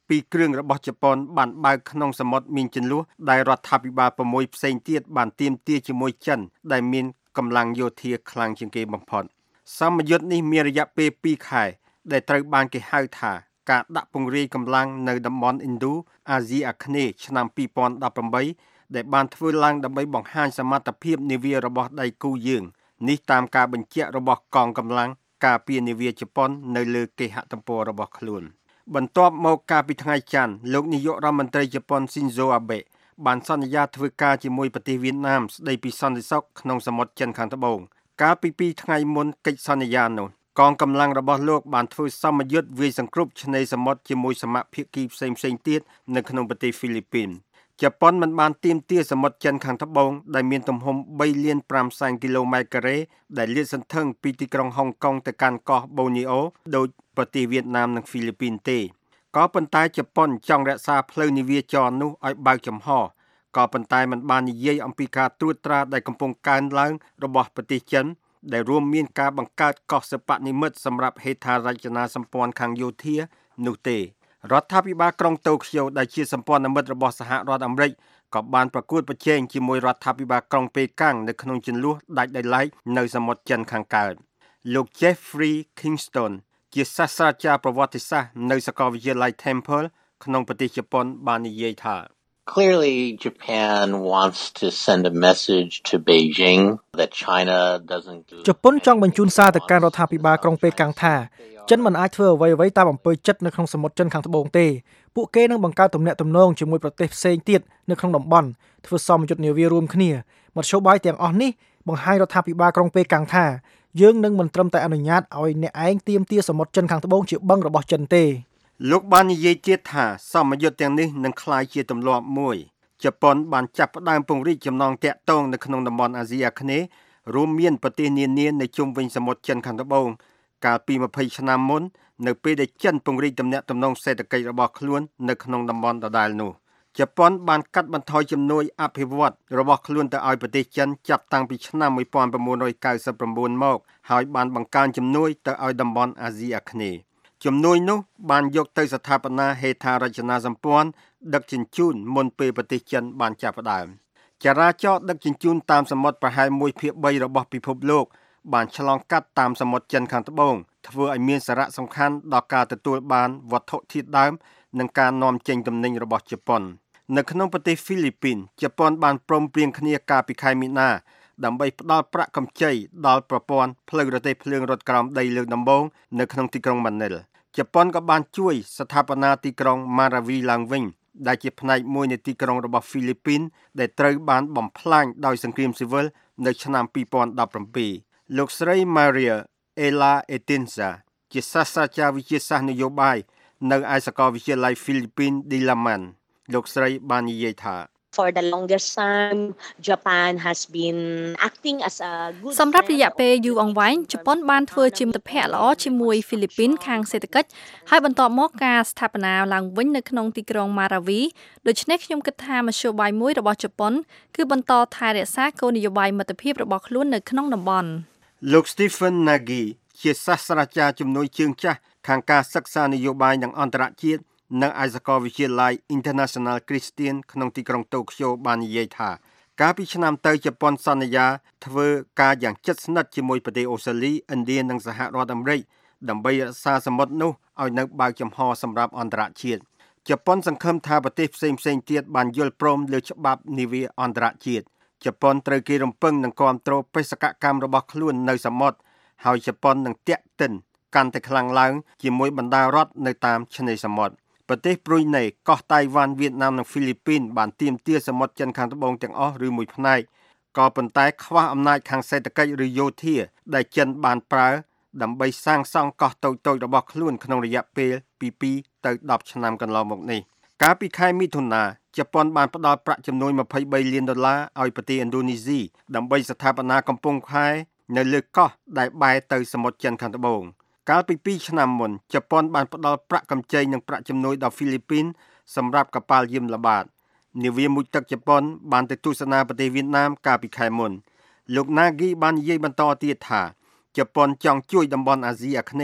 S7: ពីរគ្រឿងរបស់ជប៉ុនបានបើកក្នុងសមុទ្រមានជម្លោះដែលរដ្ឋាភិបាលប្រមួយផ្សេងទៀតបានទាមទារជាមួយចិនដែលមានកម្លាំងយោធាខ្លាំងជាងគេបំផុតសម្ពយុទ្ធនេះមានរយៈពេលពីរខែដែលត្រូវបានគេហៅថាការដាក់ពង្រាយកម្លាំងនៅតំបន់ឥណ្ឌូអាស៊ីអាគ្នេយ៍ឆ្នាំពីរពាន់ដប់ប្រាំបីដែលបានធ្វើឡើងដើម្បីបង្ហាញសមត្ថភាពនាវារបស់ដៃគូយើងនេះតាមការបញ្ជាក់របស់កងកម្លាំងការពារនាវាជប៉ុននៅលើគេហទំព័ររបស់ខ្លួនបន្ទាប់មកកាលពីថ្ងៃច័ន្ទលោកនាយករដ្ឋមន្ត្រីជប៉ុន Shinzo Abe បានសន្យាធ្វើការជាមួយប្រទេសវៀតណាមស្ដីពីសន្តិសុខក្នុងសមុទ្រចិនខាងត្បូងកាលពីពីរថ្ងៃមុនកិច្ចសន្យានោះកងកម្លាំងរបស់លោកបានធ្វើសមយុទ្ធវាយសង្គ្រប់ឆ្នេរសមុទ្រជាមួយសមាភាគីផ្សេងៗទៀតនៅក្នុងប្រទេសហ្វីលីពីនជប៉ុនមិនបានទាមទារសមុទ្រចិនខាងត្បូងដែលមានទំហំបីលានប្រាំសែនគីឡូម៉ែត្រការ៉េដែលលាតសន្ធឹងពីទីក្រុងហុងកុងទៅកាន់កោះបូនីអូដោយប្រទេសវៀតណាមនិងហ្វីលីពីនទេក៏ប៉ុន្តែជប៉ុនចង់រក្សាផ្លូវនាវាចរនោះឲ្យបើកចំហក៏ប៉ុន្តែមិនបាននិយាយអំពីការត្រួតត្រាដែលកំពុងកើនឡើងរបស់ប្រទេសចិនដែលរួមមានការបង្កើតកោះសិប្បនិម្មិតសម្រាប់ហេដ្ឋារចនាសម្ព័ន្ធខាងយោធានោះទេរដ្ឋាភិបាលក្រុងតូក្យូដែលជាសម្ព័ន្ធមិត្តរបស់សហរដ្ឋអាមេរិកក៏បានប្រកួតប្រជែងជាមួយរដ្ឋាភិបាលក្រុងប៉េកាំងនៅក្នុងជម្លោះដាច់ដោយឡែកនៅសមុទ្រចិនខាងកើតលោក Jeffrey Kingston ជាសាស្ត្រាចារ្យប្រវត្តិសាស្ត្រនៅសាកលវិទ្យាល័យ Temple ក្នុងប្រទេសជប៉ុនបាននិយាយថា
S8: Clearly, Japan wants to send a message to Beijing that China doesn't do
S9: ជប៉ុនចង់បញ្ជូនសារទៅកាន់រដ្ឋាភិបាលក្រុងប៉េកាំងថាចិនមិនអាចធ្វើអ្វីៗតាមអំពើចិត្តនៅក្នុងសមុទ្រចិនខាងត្បូងទេពួកគេនឹងបង្កើតទំនាក់ទំនងជាមួយប្រទេសផ្សេងទៀតនៅក្នុងតំបន់ធ្វើសមយុទ្ធនាវារួមគ្នាមធ្យោបាយទាំងអស់នេះបង្ហាញរដ្ឋាភិបាលក្រុងប៉េកាំងថាយើងនឹងមិនត្រឹមតែអនុញ្ញាតឲ្យអ្នកឯងទាមទារសមុទ្រចិនខាងត្បូងជាបឹងរបស់ចិនទេ
S7: លោកបាននិយាយទៀតថាសមយុទ្ធទាំងនេះនឹងក្លាយជាទម្លាប់មួយជប៉ុនបានចាប់ផ្ដើមពង្រីកចំណងតាក់ទងនៅក្នុងតំបន់អាស៊ីអាគ្នេយ៍រួមមានប្រទេសនានានៅជុំវិញសមុទ្រចិនខាងត្បូងកាលពីម្ភៃឆ្នាំមុននៅពេលដែលចិនពង្រីកទំនាក់ទំនងសេដ្ឋកិច្ចរបស់ខ្លួននៅក្នុងតំបន់ដដែលនោះជប៉ុនបានកាត់បន្ថយជំនួយអភិវឌ្ឍរបស់ខ្លួនទៅឲ្យប្រទេសចិនចាប់តាំងពីឆ្នាំmột nghìn chín trăm chín mươi chínមកហើយបានបង្កើនជំនួយទៅឲ្យតំបន់អាស៊ីអាគ្នេយ៍ជំនួយនោះបានយកទៅស្ថាបនាហេដ្ឋារចនាសម្ព័ន្ធដឹកជញ្ជូនមុនពេលប្រទេសចិនបានចាប់ផ្ដើមចរាចរណ៍ដឹកជញ្ជូនតាមសមុទ្រប្រហែលមួយភាគបីរបស់ពិភពលោកបានឆ្លងកាត់តាមសមុទ្រចិនខាងត្បូងធ្វើឲ្យមានសារៈសំខាន់ដល់ការទទួលបានវត្ថុធាតុដើមនិងការនាំចេញទំនិញរបស់ជប៉ុននៅក្នុងប្រទេសហ្វីលីពីនជប៉ុនបានព្រមព្រៀងគ្នាកាលពីខែមីនាដើម្បីផ្ដល់ប្រាក់កម្ចីដល់ប្រព័ន្ធផ្លូវរទេះភ្លើងរថក្រោមដីលើកដំបូងនៅក្នុងទីក្រុងម៉ានីលជប៉ុនក៏បានជួយស្ថាបនាទីក្រុងម៉ារ៉ាវីឡើងវិញដែលជាផ្នែកមួយនៃទីក្រុងរបស់ហ្វីលីពីនដែលត្រូវបានបំផ្លាញដោយសង្គ្រាមស៊ីវិលនៅឆ្នាំពីរពាន់ដប់ប្រាំពីរលោកស្រី Maria Ella Etinza ជាសាស្ត្រាចារ្យវិទ្យាសាស្ត្រនយោបាយនៅឯសាកលវិទ្យាល័យ Philippine Diliman លោកស្រីបាននិយាយថា
S10: For the longest time, Japan has been acting as a good
S2: សម្រាប់រយៈពេលយូរអង្វែងជប៉ុនបានធ្វើជាមិត្តភក្តិល្អជាមួយហ្វីលីពីនខាងសេដ្ឋកិច្ចហើយបន្ទាប់មកការស្ថាបនាឡើងវិញនៅក្នុងទីក្រុងម៉ារ៉ាវីដូច្នេះខ្ញុំគិតថាមធ្យោបាយមួយរបស់ជប៉ុនគឺបន្តថែរក្សាគោលនយោបាយមិត្តភាពរបស់ខ្លួននៅក្នុងតំបន់
S7: លោក Stephen Nagy ជាសាស្ត្រាចារ្យជំនួយជើងចាស់ខាងការសិក្សានយោបាយនិងអន្តរជាតិនៅឯសាកលវិទ្យាល័យ International Christian ក្នុងទីក្រុងតូក្យូបាននិយាយថាកាលពីឆ្នាំទៅជប៉ុនសន្យាធ្វើការយ៉ាងជិតស្និទ្ធជាមួយប្រទេសអូស្ត្រាលីឥណ្ឌានិងសហរដ្ឋអាមេរិកដើម្បីរក្សាសមុទ្រនោះឲ្យនៅបើកចំហសម្រាប់អន្តរជាតិជប៉ុនសង្ឃឹមថាប្រទេសផ្សេងៗទៀតបានយល់ព្រមលើច្បាប់នាវាអន្តរជាតិជប៉ុនត្រូវគេរំពឹងនឹងគាំទ្របេសកកម្មរបស់ខ្លួននៅសមុទ្រហើយជប៉ុននឹងតាក់ទិនកាន់តែខ្លាំងឡើងជាមួយបណ្ដារដ្ឋនៅតាមឆ្នេរសមុទ្រប្រទេសព្រុយណេកោះតៃវ៉ាន់វៀតណាមនិងហ្វីលីពីនបានទាមទារសមុទ្រចិនខាងត្បូងទាំងអស់ឬមួយផ្នែកក៏ប៉ុន្តែខ្វះអំណាចខាងសេដ្ឋកិច្ចឬយោធាដែលចិនបានប្រើដើម្បីសាងសង់កោះតូចៗរបស់ខ្លួនក្នុងរយៈពេលពីពីរទៅដប់ឆ្នាំកន្លងមកនេះកាលពីខែមិថុនាជប៉ុនបានផ្ដល់ប្រាក់ចំនួនยี่สิบสามលានដុល្លារឲ្យប្រទេសឥណ្ឌូនេស៊ីដើម្បីស្ថាបនាកំពង់ផែនៅលើកោះដែលបែរទៅសមុទ្រចិនខាងត្បូងកាលពីពីរឆ្នាំមុនជប៉ុនបានផ្ដល់ប្រាក់កម្ចីនិងប្រាក់ជំនួយដល់ហ្វីលីពីនសម្រាប់កប៉ាល់យាមល្បាតនាវាមុជទឹកជប៉ុនបានទៅទស្សនាប្រទេសវៀតណាមកាលពីខែមុនលោក Nagy បាននិយាយបន្តទៀតថាជប៉ុនចង់ជួយតំបន់អាស៊ីអាគ្នេយ៍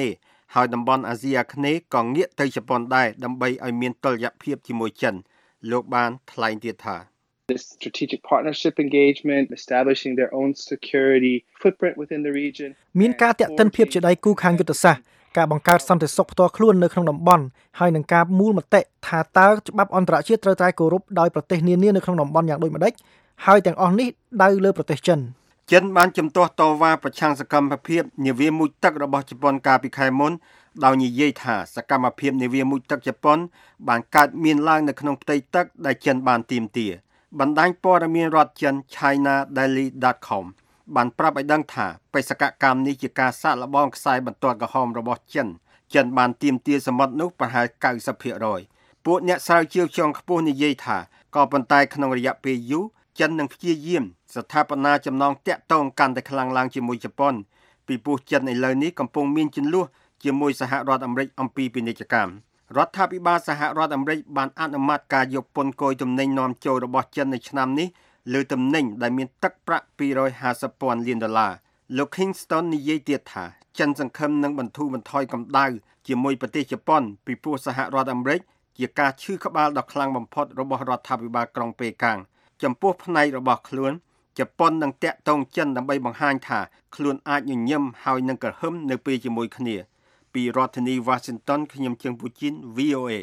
S7: ហើយតំបន់អាស៊ីអាគ្នេយ៍ក៏ងាកទៅជប៉ុនដែរដើម្បីឲ្យមានតុល្យភាពជាមួយចិនលោកបានថ្លែងទៀតថា
S11: This strategic partnership engagement, establishing their own security footprint within the region.
S9: មានការតាក់ទិនភាពជាដៃគូខាងយុទ្ធសាស្ត្រការបង្កើតសន្តិសុខផ្ទាល់ខ្លួននៅក្នុងតំបន់ហើយនឹងការមូលមតិថាតើច្បាប់អន្តរជាតិត្រូវតែគោរពដោយប្រទេសនានានៅក្នុងតំបន់យ៉ាងដូចម្តេចហើយទាំងអស់នេះដៅលើប្រទេសចិន
S7: ចិនបានជំទាស់តវ៉ាប្រឆាំងសកម្មភាពនាវាមុជទឹករបស់ជប៉ុនកាលពីខែមុនដោយនិយាយថាសកម្មភាពនាវាមុជទឹកជប៉ុនបានកើតមានឡើងនៅក្នុងផ្ទៃទឹកដែលចិនបានទាមទារបណ្ដាញព័ត៌មានរដ្ឋចិន china daily dot com បានប្រាប់ឲ្យដឹងថាបេសកកម្មនេះជាការសាកល្បងខ្សែបន្ទាត់ក្រហមរបស់ចិនចិនបានទាមទារសមុទ្រនោះប្រហែល 九十ភាគរយ ពួកអ្នកស្រាវជ្រាវជាន់ខ្ពស់និយាយថាក៏ប៉ុន្តែក្នុងរយៈពេលយូរចិននឹងព្យាយាមស្ថាបនាចំណងតាក់ទងកាន់តែខ្លាំងឡើងជាមួយជប៉ុនពីព្រោះចិនឥឡូវនេះកំពុងមានជម្លោះជាមួយសហរដ្ឋអាមេរិកអំពីពាណិជ្ជកម្មរដ្ឋាភិបាលសហរដ្ឋអាមេរិកបានអនុម័តការយកពន្ធគយទំនិញនាំចូលរបស់ចិននៅឆ្នាំនេះលើទំនិញដែលមានទឹកប្រាក់ពីររយហាសិបពាន់លានដុល្លារលោក Kingston និយាយទៀតថាចិនសង្ឃឹមនឹងបន្ធូរបន្ថយកម្ដៅជាមួយប្រទេសជប៉ុនពីព្រោះសហរដ្ឋអាមេរិកជាការឈឺក្បាលដ៏ខ្លាំងបំផុតរបស់រដ្ឋាភិបាលក្រុងប៉េកាំងចំពោះផ្នែករបស់ខ្លួនជប៉ុននឹងតាក់ទងចិនដើម្បីបង្ហាញថាខ្លួនអាចញញឹមហើយនឹងក្រហមនៅពេលជាមួយគ្នាពីរដ្ឋធានី Washington ខ្ញុំជើងពូជីន V O A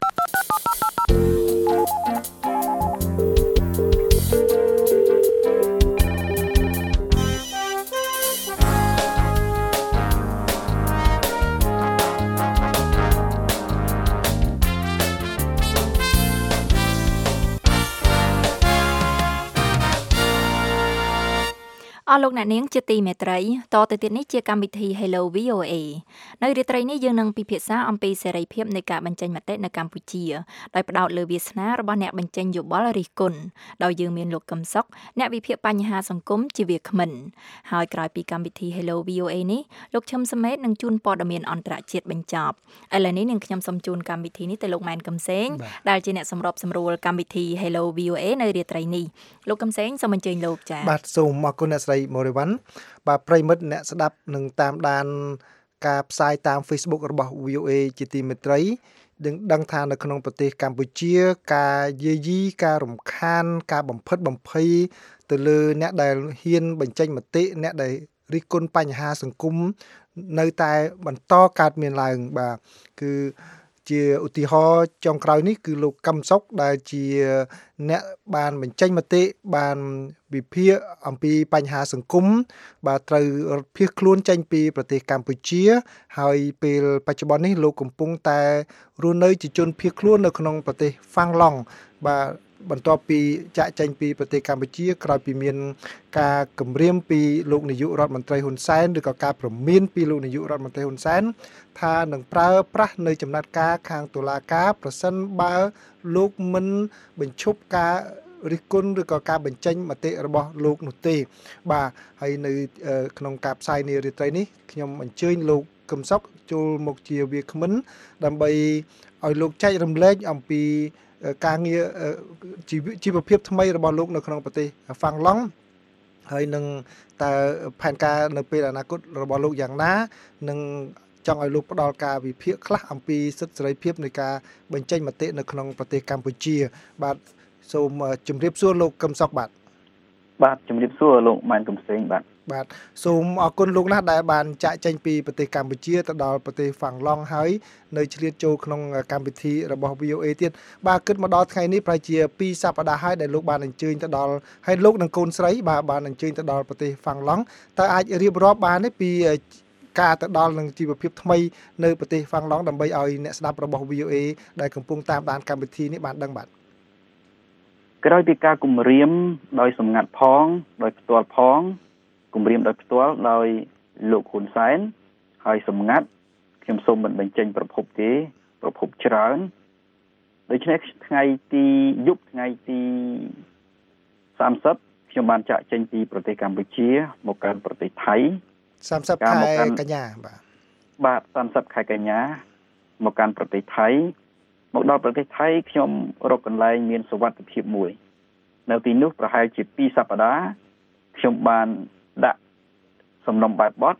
S2: អស់លោកអ្នកនាងជាទីមេត្រីតទៅទៀតនេះជាកម្មវិធី Hello វី អូ เอ នៅរាត្រីនេះយើងនឹងពិភាក្សាអំពីសេរីភាពនៃការបញ្ចេញមតិនៅកម្ពុជាដោយផ្ដោតលើវាសនារបស់អ្នកបញ្ចេញយោបល់រិះគន់ដោយយើងមានលោកកឹមសុខអ្នកវិភាគបញ្ហាសង្គមជាវាគ្មិនហើយក្រោយពីកម្មវិធី Hello វី អូ เอ នេះលោកឈឹមសមេតនឹងជូនព័ត៌មានអន្តរជាតិបញ្ចប់ឥឡូវនេះនាងខ្ញុំសូមជូនកម្មវិធីនេះទៅលោកម៉ែនកំសែងដែលជាអ្នកសម្របសម្រួលកម្មវិធី Hello វី អូ เอ នៅរាត្រីនេះលោកកំសែងសូមអញ្ជើញលោកចា៎
S9: បាទសូមអរគុណអ្នកស្រីមូរីវ៉ាន់បាទប្រិមិត្តអ្នកស្ដាប់នឹងតាមដានការផ្សាយតាម Facebook របស់ វី អូ เอ ជាទីមេត្រីដឹងដឹងថានៅក្នុងប្រទេសកម្ពុជាការយាយីការរំខានការបំផិតបំភ័យទៅលើអ្នកដែលហ៊ានបញ្ចេញមតិអ្នកដែលរិះគន់បញ្ហាសង្គមនៅតែបន្តកើតមានឡើងបាទគឺជាឧទាហរណ៍ចុងក្រោយនេះគឺលោកកឹមសុខដែលជាអ្នកបានបញ្ចេញមតិបានវិភាគអំពីបញ្ហាសង្គមបាទត្រូវភៀសខ្លួនចេញពីប្រទេសកម្ពុជាហើយពេលបច្ចុប្បន្ននេះលោកកំពុងតែរស់នៅជាជនភៀសខ្លួននៅក្នុងប្រទេសហ្វាំងឡង់បាទបន្ទាប់ពីចាក់ចេញពីប្រទេសកម្ពុជាក្រោយពីមានការគំរាមពីលោកនាយករដ្ឋមន្ត្រីហ៊ុនសែនឬក៏ការព្រមានពីលោកនាយករដ្ឋមន្ត្រីហ៊ុនសែនថានឹងប្រើប្រាស់នៅចំណាត់ការខាងតុលាការប្រសិនបើលោកមិនបញ្ឈប់ការរិះគន់ឬក៏ការបញ្ចេញមតិរបស់លោកនោះទេបាទហើយនៅក្នុងការផ្សាយនារាត្រីនេះខ្ញុំអញ្ជើញលោកកឹមសុខចូលមកជាវាគ្មិនដើម្បីឲ្យលោកចែករំលែកអំពីការងារជីវភាពថ្មីរបស់លោកនៅក្នុងប្រទេសហ្វាំងឡង់ហើយនឹងតើផែនការនៅពេលអនាគតរបស់លោកយ៉ាងណានឹងចង់ឲ្យលោកផ្ដល់ការវិភាគខ្លះអំពីសិទ្ធិសេរីភាពនៃការបញ្ចេញមតិនៅក្នុងប្រទេសកម្ពុជាបាទសូមជម្រាបសួរលោកកឹមសុខបាទ
S12: បាទជម្រាបសួរលោកម៉ែនកំសែងបាទ
S9: បាទសូមអរគុណលោកណាស់ដែលបានចាក់ចេញពីប្រទេសកម្ពុជាទៅដល់ប្រទេសហ្វាំងឡង់ហើយនៅឆ្លៀតចូលក្នុងកម្មវិធីរបស់ វី អូ เอ ទៀតបាទគិតមកដល់ថ្ងៃនេះប្រហែលជាពីរសប្តាហ៍ហើយដែលលោកបានអញ្ជើញទៅដល់ហើយលោកនិងកូនស្រីបាទបានអញ្ជើញទៅដល់ប្រទេសហ្វាំងឡង់តើអាចរៀបរាប់បានទេពីការទៅដល់នឹងជីវភាពថ្មីនៅប្រទេសហ្វាំងឡង់ដើម្បីឲ្យអ្នកស្ដាប់របស់ វី អូ เอ ដែលកំពុងតាមដានកម្មវិធីនេះបានដឹងបាទ
S12: ក្រោយពីការគម្រាមដោយសម្ងាត់ផងដោយផ្ទាល់ផងគម្រាមដោយផ្ទាល់ដោយលោកហ៊ុនសែនហើយសម្ងាត់ខ្ញុំសូមមិនបញ្ចេញប្រភពទេប្រភពច្រើនដូច្នេះថ្ងៃទីយប់ថ្ងៃទីសាមសិបខ្ញុំបានចាក់ចេញពីប្រទេសកម្ពុជាមកកាន់ប្រទេសថៃ
S9: សាមសិបខែកញ្ញាបាទ
S12: បាទសាមសិបខែកញ្ញាមកកាន់ប្រទេសថៃមកដល់ប្រទេសថៃខ្ញុំរកកន្លែងមានសុវត្ថិភាពមួយនៅទីនោះប្រហែលជាពីរសប្តាហ៍ខ្ញុំបានដាក់សំណុំបែបបទ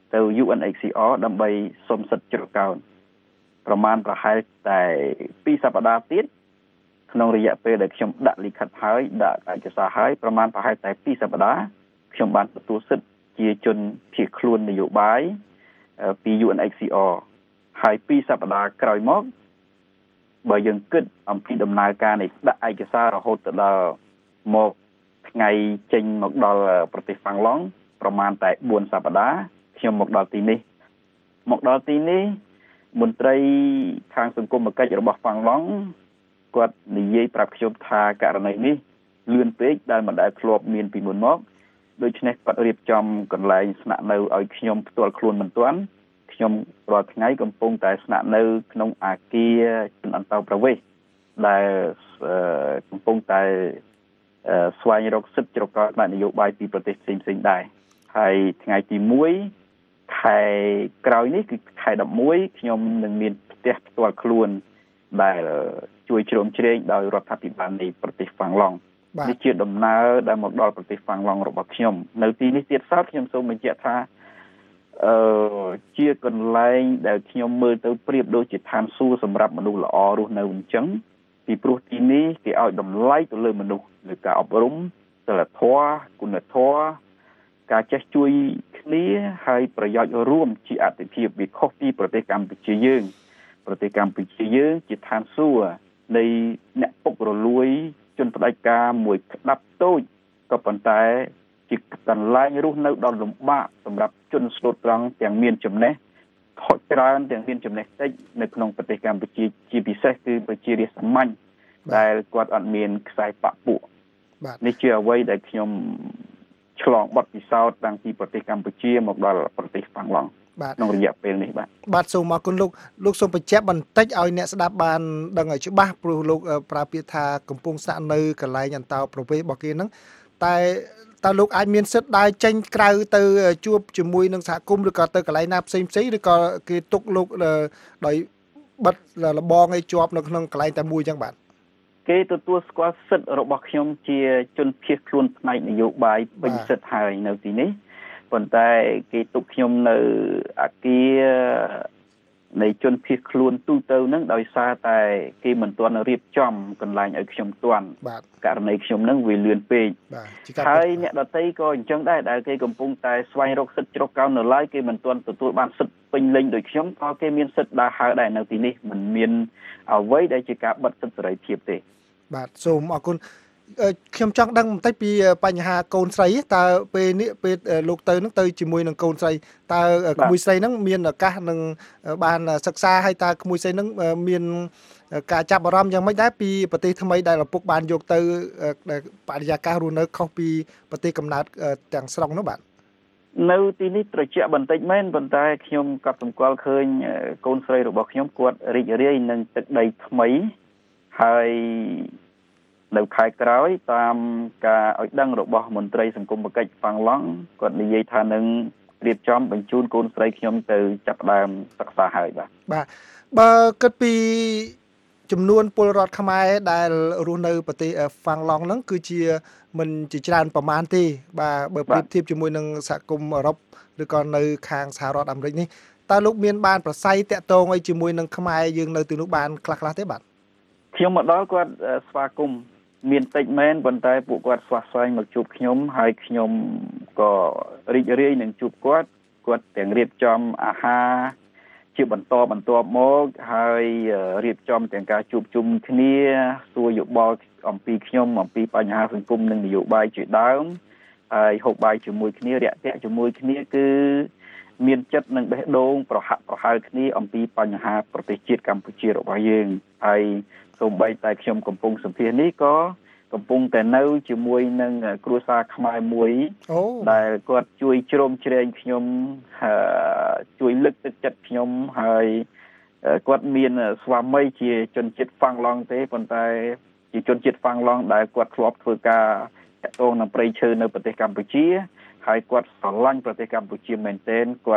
S12: ទៅ ยู เอ็น เอช ซี อาร์ ដើម្បីសុំសិទ្ធិជ្រកកោនប្រមាណប្រហែលតែពីរសប្តាហ៍ទៀតក្នុងរយៈពេលដែលខ្ញុំដាក់លិខិតហើយដាក់ឯកសារហើយប្រមាណប្រហែលតែពីរសប្តាហ៍ខ្ញុំបានទទួលសិទ្ធិជាជនភៀសខ្លួននយោបាយពី ยู เอ็น เอช ซี อาร์ ហើយពីរសប្តាហ៍ក្រោយមកបើយើងគិតអំពីដំណើរការនៃដាក់ឯកសាររហូតទៅដល់មកថ្ងៃចេញមកដល់ប្រទេសហ្វាំងឡង់ប្រមាណតែបួនសប្តាហ៍ខ្ញុំមកដល់ទីនេះមកដល់ទីនេះមន្ត្រីខាងសង្គមគិច្ចរបស់ហ្វាំងឡង់គាត់និយាយប្រាប់ខ្ញុំថាករណីនេះលឿនពេកដែលមិនដែលធ្លាប់មានពីមុនមកដូច្នេះគាត់រៀបចំកន្លែងស្នាក់នៅឲ្យខ្ញុំផ្ទាល់ខ្លួនមិនទាន់ខ្ញុំរាល់ថ្ងៃកំពុងតែស្នាក់នៅក្នុងអាគារជនអន្តោប្រវេសន៍ដែលកំពុងតែស្វែងរកសិទ្ធិជ្រកកោនផ្នែកនយោបាយពីប្រទេសផ្សេងៗដែរហើយថ្ងៃទីមួយខែក្រោយនេះគឺខែដប់មួយខ្ញុំនឹងមានផ្ទះផ្ទាល់ខ្លួនដែលជួយជ្រោមជ្រែងដោយរដ្ឋាភិបាលនៃប្រទេសហ្វាំងឡង់នេះជាដំណើរដែលមកដល់ប្រទេសហ្វាំងឡង់របស់ខ្ញុំនៅទីនេះទៀតសោតខ្ញុំសូមបញ្ជាក់ថាអឺជាកន្លែងដែលខ្ញុំមើលទៅប្រៀបដូចជាឋានសួគ៌សម្រាប់មនុស្សល្អរស់នៅអញ្ចឹងពីព្រោះទីនេះគេឲ្យតម្លៃទៅលើមនុស្សលើការអប់រំសិលធម៌គុណធម៌ការចេះជួយគ្នាហើយប្រយោជន៍រួមជាអតិភិបវាខុសពីប្រទេសកម្ពុជាយើងប្រទេសកម្ពុជាយើងជាឋានសួគ៌នៃអ្នកពុករលួយជនផ្ដាច់ការមួយក្តាប់តូចក៏ប៉ុន្តែជាកន្លែងរស់នៅដ៏លំបាកសម្រាប់ជនស្លូតត្រង់ទាំងមានចំណេះខុសច្រើនទាំងមានចំណេះតិចនៅក្នុងប្រទេសកម្ពុជាជាពិសេសគឺប្រជារាស្ត្រសាមញ្ញដែលគាត់អត់មានខ្សែបពុះនេះជាអ្វីដែលខ្ញុំឆ្លងបទពិសោធន៍តាំងពីប្រទេសកម្ពុជាមកដល់ប្រទេសហ្វាំងឡង់ក្នុងរយៈពេលនេះបាទ
S9: បាទសូមអរគុណលោកលោកសូមបញ្ជាក់បន្តិចឲ្យអ្នកស្ដាប់បានដឹងឲ្យច្បាស់ព្រោះលោកប្រើពាក្យថាកំពុងស្នាក់នៅកន្លែងអន្តោប្រវេសន៍របស់គេហ្នឹងតែតើលោកអាចមានសិទ្ធិដើរចេញក្រៅទៅជួបជាមួយនឹងសហគមន៍ឬក៏ទៅកន្លែងណាផ្សេងផ្សេងឬក៏គេទុកលោកដោយបិទលបងឲ្យជាប់នៅក្នុងកន្លែងតែមួយអញ្ចឹងបាទ
S12: គេទទួលស្គាល់សិទ្ធិរបស់ខ្ញុំជាជនភៀសខ្លួនផ្នែកនយោបាយពេញសិទ្ធិហើយនៅទីនេះប៉ុន្តែគេទុកខ្ញុំនៅអាគារនៃជនភៀសខ្លួនទូទៅហ្នឹងដោយសារតែគេមិនទាន់រៀបចំកន្លែងឲ្យខ្ញុំទាន់ករណីខ្ញុំហ្នឹងវាលឿនពេកហើយអ្នកដទៃក៏អញ្ចឹងដែរដែលគេកំពុងតែស្វែងរកសិទ្ធិជ្រកកោននៅឡើយគេមិនទាន់ទទួលបានសិទ្ធិពេញលេញដូចខ្ញុំក៏គេមានសិទ្ធិដើរហើរដែរនៅទីនេះមិនមានអ្វីដែលជាការបិទសិទ្ធិសេរីភាពទេ
S9: បាទសូមអរគុណខ្ញុំចង់ដឹងបន្តិចពីបញ្ហាកូនស្រីតើពេលនេះពេលលោកទៅនឹងទៅជាមួយនឹងកូនស្រីតើក្មួយស្រីហ្នឹងមានឱកាសនឹងបានសិក្សាហើយតើក្មួយស្រីហ្នឹងមានការចាប់អារម្មណ៍យ៉ាងម៉េចដែរពីប្រទេសថ្មីដែលឪពុកបានយកទៅបរិយាកាសរស់នៅខុសពីប្រទេសកំណើតទាំងស្រុងនោះបាទ
S12: នៅទីនេះត្រជាក់បន្តិចមែនប៉ុន្តែខ្ញុំក៏សម្គាល់ឃើញកូនស្រីរបស់ខ្ញុំគាត់រីករាយនឹងទឹកដីថ្មីហើយនៅខែក្រោយតាមការឲ្យដឹងរបស់មន្ត្រីសង្គមគិច្ចហ្វាំងឡង់គាត់និយាយថានឹងរៀបចំបញ្ជូនកូនស្រីខ្ញុំទៅចាប់ផ្ដើមសិក្សាហើយបាទ
S9: បាទបើគិតពីចំនួនពលរដ្ឋខ្មែរដែលរស់នៅប្រទេសហ្វាំងឡង់ហ្នឹងគឺជាមិនជាច្រើនប្រមាណទេបាទបើប្រៀបធៀបជាមួយនឹងសហគមន៍អឺរ៉ុបឬក៏នៅខាងសហរដ្ឋអាមេរិកនេះតើលោកមានបានប្រស័យតាក់ទងអីជាមួយនឹងខ្មែរយើងនៅទីនោះបានខ្លះខ្លះទេបាទ
S12: ខ្ញុំមកដល់គាត់ស្វាគមន៍មានតិចមែនប៉ុន្តែពួកគាត់ស្វាស្វែងមកជួបខ្ញុំហើយខ្ញុំក៏រីករាយនឹងជួបគាត់គាត់ទាំងរៀបចំអាហារជាបន្តបន្ទាប់មកហើយរៀបចំទាំងការជួបជុំគ្នាសួរយោបល់អំពីខ្ញុំអំពីបញ្ហាសង្គមនិងនយោបាយជាដើមហើយហូបបាយជាមួយគ្នារាក់ទាក់ជាមួយគ្នាគឺមានចិត្តនឹងបេះដូងប្រហាក់ប្រហែលគ្នាអំពីបញ្ហាប្រទេសជាតិកម្ពុជារបស់យើងហើយសូម្បីតែខ្ញុំកំពុងសម្ភាសនេះក៏កំពុងតែនៅជាមួយនឹងគ្រួសារខ្មែរមួយដែលគាត់ជួយជ្រោមជ្រែងខ្ញុំជួយលើកទឹកចិត្តខ្ញុំហើយគាត់មានស្វាមីជាជនជាតិហ្វាំងឡង់ទេប៉ុន្តែជាជនជាតិហ្វាំងឡង់ដែលគាត់ធ្លាប់ធ្វើការតាក់ទងនឹងប្រៃឈើនៅប្រទេសកម្ពុជាហើយគាត់ស្រឡាញ់ប្រទេសកម្ពុជាមែនទែនគាត់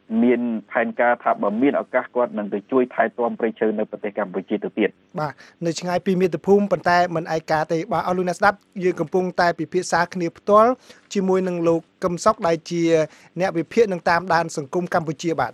S12: មានផែនការថាបើមានឱកាសគាត់នឹងទៅជួយថែទាំព្រៃឈើនៅប្រទេសកម្ពុជាទៅទៀត
S9: បាទនៅឆ្ងាយពីមាតុភូមិប៉ុន្តែមិនឯកាទេបាទអរលោកអ្នកស្ដាប់យើងកំពុងតែពិភាក្សាគ្នាផ្ទាល់ជាមួយនឹងលោកកឹមសុខដែលជាអ្នកវិភាគនឹងតាមដានសង្គមកម្ពុជាបាទ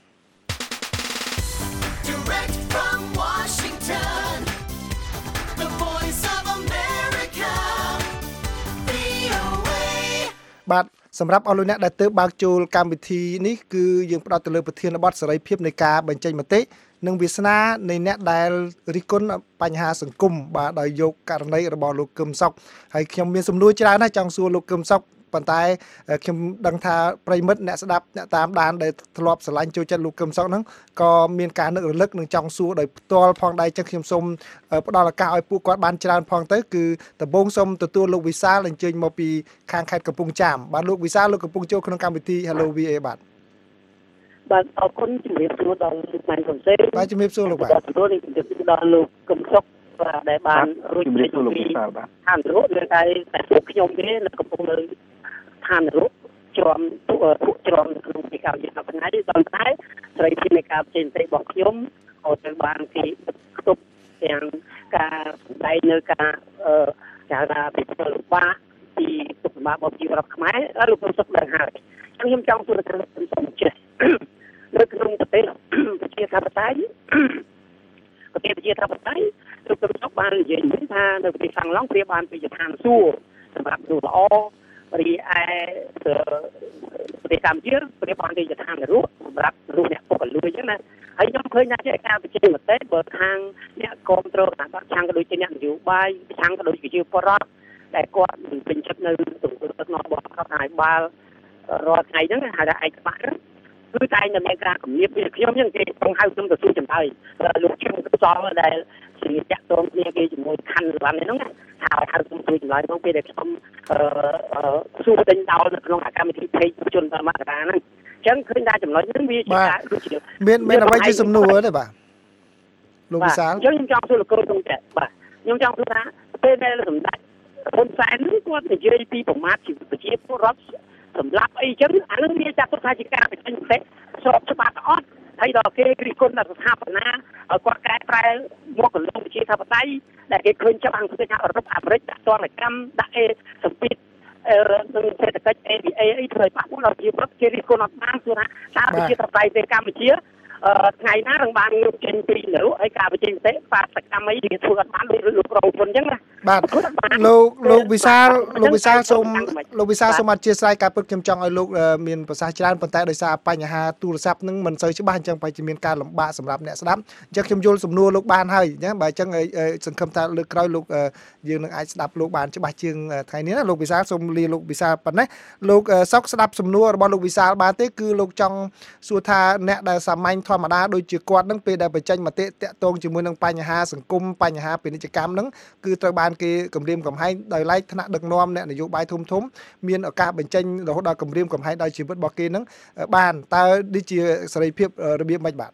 S9: បាទសម្រាប់អស់លោកអ្នកដែលទើបបើកចូលកម្មវិធីនេះគឺយើងផ្ដោតទៅលើប្រធានបទសេរីភាពនៃការបញ្ចេញមតិនិងវាសនានៃអ្នកដែលរិះគន់បញ្ហាសង្គមបាទដោយយកករណីរបស់លោកកឹមសុខហើយខ្ញុំមានសំណួរច្រើនណាស់ចង់សួរលោកកឹមសុខប៉ុន្តែខ្ញុំដឹងថាប្រិមិត្តអ្នកស្ដាប់អ្នកតាមដានដែលធ្លាប់ស្រឡាញ់ចូលចិត្តលោកកឹមសុខហ្នឹងក៏មានការនឹករលឹកនិងចង់សួរដោយផ្ទាល់ផងដែរចឹងខ្ញុំសូមផ្ដល់ឱកាសឲ្យពួកគាត់បានច្រើនផងទៅគឺដំបូងសូមទទួលលោកវិសាលអញ្ជើញមកពីខាងខេត្តកំពង់ចាមបាទលោកវិសាលលោកកំពុងចូលក្នុងកម្មវិធី Hello វី เอ បាទ
S13: បាទអរគុណជំរាបសួរដល់លោកម៉ែនកំសេ
S9: បាទជំរាបសួរលោកបាទ
S13: ជំរាបសួរដល់លោកកឹមសុខបាទដែលបានរួចជំរាបសួរលោកវិសាលបាទខាងរត់នៅតែតែពួកខ្ញុំទេនៅកំពុងនៅឋានរត់ជ្រាំពួកជ្រាំក្នុងពីកៅយប់ថ្ងៃនេះដល់តែសេរីភាពនៃការចេញមតិរបស់ខ្ញុំក៏ត្រូវបានគេខ្ទប់ទាំងការសម្ដែងនៅការអឺការថាពីពលរដ្ឋពីទុកសម្បត្តិរបស់ជីវរដ្ឋខ្មែរលោកកឹមសុខដឹងហើយខ្ញុំចង់សួរថាខ្ញុំសូមចេះនៅក្នុងប្រទេសប្រជាធិបតេយ្យប្រទេសប្រជាធិបតេយ្យលោកកឹមសុខបាននិយាយថានៅប្រទេសខាងឡុងព្រាបបានពីឋានសួគ៌សម្រាប់មនុស្សល្អរីឯប្រទេសកម្ពុជាព្រាបបានពីឋាននរកសម្រាប់មនុស្សអ្នកពុករលួយអញ្ចឹងណាហើយខ្ញុំឃើញថាជាការបញ្ចេញមតិបើខាងអ្នកគ្រប់គ្រងអាបឆាំងក៏ដូចជាអ្នកនយោបាយឆាំងក៏ដូចជាពលរដ្ឋដែលគាត់មិនពេញចិត្តនៅទង្វើទឹកណោះរបស់រដ្ឋាភិបាលរាល់ថ្ងៃហ្នឹងហៅថាឯកបៈគឺតែនៅមានការគំនាបពីខ្ញុំអញ្ចឹងគេបង្ហៅខ្ញុំទៅសួរចម្លើយលោកជុំកសលដែលជាតាក់ទងគ្នាគេជាមួយខណ្ឌរំនេះហ្នឹងថាហៅខ្ញុំសួរចម្លើយក្នុងពេលដែលខ្ញុំសួរដេញដោលនៅក្នុងកម្មវិធីពេកជនតាមមករាហ្នឹងអញ្ចឹងឃើញថាចំណុចហ្នឹងវាជាការដូចជា
S9: មានមានអ្វីជាសំណួរទេបាទលោកវិសាល
S13: អញ្ចឹងខ្ញុំចង់សួរលោកគ្រូក្នុងតែបាទខ្ញុំចង់សួរថាពេលដែលសម្ដេចហ៊ុនសែននេះគាត់និយាយពីប្រមាថជីវិតប្រជាពលរដ្ឋសម្រាប់អីចឹងអានឹងវាចាត់ទុកថាជាការបញ្ចេញមតិស្របច្បាប់អត់ហើយដល់គេរិះគន់ដល់ស្ថាបនាឲ្យគាត់កែប្រែមកកលងជាធិបតេយ្យដែលគេឃើញច្បាស់អង្គការអឺរ៉ុបអាមេរិកដាក់ទណ្ឌកម្មដាក់អេសម្ពាធនឹងសេដ្ឋកិច្ច เอ บี เอ អីធ្វើឲ្យប៉ះពាល់ដល់ជីវរដ្ឋគេរិះគន់អត់បានគឺថាតើប្រជាធិបតេយ្យនៅកម្ពុជាថ្ងៃណានឹងបានងើបចេញពីនរកហើយការបញ្ចេញមតិបាតកម្មអីវាធ្វើអត់បានដូចលោកក្រុមហ៊ុនអញ្ចឹងណា
S9: បាទលោកលោកវិសាលលោកវិសាលសូមលោកវិសាលសូមអធិស្ឋានការពិតខ្ញុំចង់ឲ្យលោកមានប្រសាសន៍ច្រើនប៉ុន្តែដោយសារបញ្ហាទូរស័ព្ទនឹងមិនសូវច្បាស់អញ្ចឹងបែរជាមានការលំបាកសម្រាប់អ្នកស្ដាប់អញ្ចឹងខ្ញុំយល់សំណួរលោកបានហើយណាបើអញ្ចឹងសង្ឃឹមថាលើកក្រោយលោកយើងនឹងអាចស្ដាប់លោកបានច្បាស់ជាងថ្ងៃនេះណាលោកវិសាលសូមលាលោកវិសាលប៉ុណ្ណេះលោកសុកស្ដាប់សំណួររបស់លោកវិសាលបានទេគឺលោកចង់សួរថាអ្នកដែលសាមញ្ញធម្មតាដូចជាគាត់នឹងពេលដែលបញ្ចេញមតិតាក់ទងជាមួយនឹងបញ្ហាសង្គមបញ្ហាពាណិជ្ជកម្មនឹងគឺត្រូវបានគេគម្រាមកំហែងដោយឡែកថ្នាក់ដឹកនាំអ្នកនយោបាយធំធំមានឱកាសបញ្ចេញរហូតដល់គម្រាមកំហែងដល់ជីវិតរបស់គេនឹងបានតើនេះជាសេរីភាពរបៀបម៉េចបាទ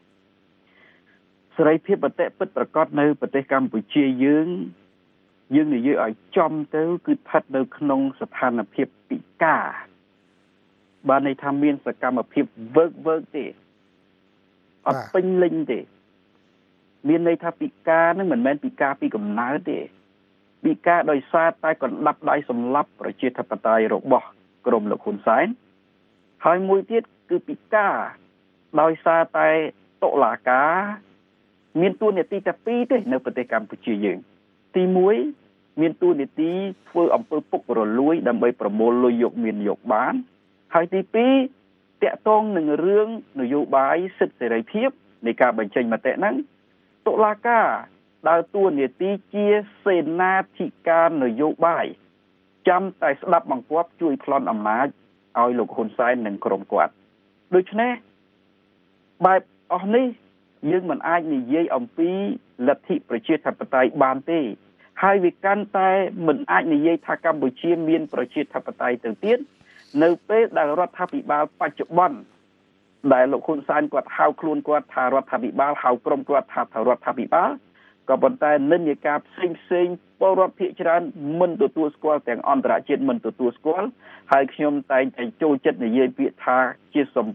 S12: សេរីភាពមតិពិតប្រាកដនៅប្រទេសកម្ពុជាយើងយើងនិយាយឲ្យចំទៅគឺស្ថិតនៅក្នុងស្ថានភាពពិការបានន័យថាមានសកម្មភាពវើកវើកទេអត់ពេញលេញទេមានន័យថាពិការនឹងមិនមែនពិការពីកំណើតទេពិការដោយសារតែកណ្ដាប់ដៃសម្លាប់ប្រជាធិបតេយ្យរបស់ក្រុមលោកហ៊ុនសែនហើយមួយទៀតគឺពិការដោយសារតែតុលាការមានតួនាទីតែពីរទេនៅប្រទេសកម្ពុជាយើងទីមួយមានតួនាទីធ្វើអំពើពុករលួយដើម្បីប្រមូលលុយយកមានយកបានហើយទីពីរតាក់ទងនឹងរឿងនយោបាយសិទ្ធិសេរីភាពនៃការបញ្ចេញមតិហ្នឹងតុលាការដើរតួនាទីជាសេនាធិការនយោបាយចាំតែស្ដាប់បង្គាប់ជួយប្លន់អំណាចឲ្យលោកហ៊ុនសែននិងក្រុមគាត់ដូច្នេះបែបអស់នេះយើងមិនអាចនិយាយអំពីលទ្ធិប្រជាធិបតេយ្យបានទេហើយវាកាន់តែមិនអាចនិយាយថាកម្ពុជាមានប្រជាធិបតេយ្យទៅទៀតនៅពេលដែលរដ្ឋាភិបាលបច្ចុប្បន្នដែលលោកហ៊ុនសែនគាត់ហៅខ្លួនគាត់ថារដ្ឋាភិបាលហៅក្រុមគាត់ថារដ្ឋាភិបាលក៏ប៉ុន្តែនិន្នាការផ្សេងផ្សេងពលរដ្ឋភាគច្រើនមិនទទួលស្គាល់ទាំងអន្តរជាតិមិនទទួលស្គាល់ហើយខ្ញុំតែងតែចូលចិត្តនិយាយពាក្យថាជា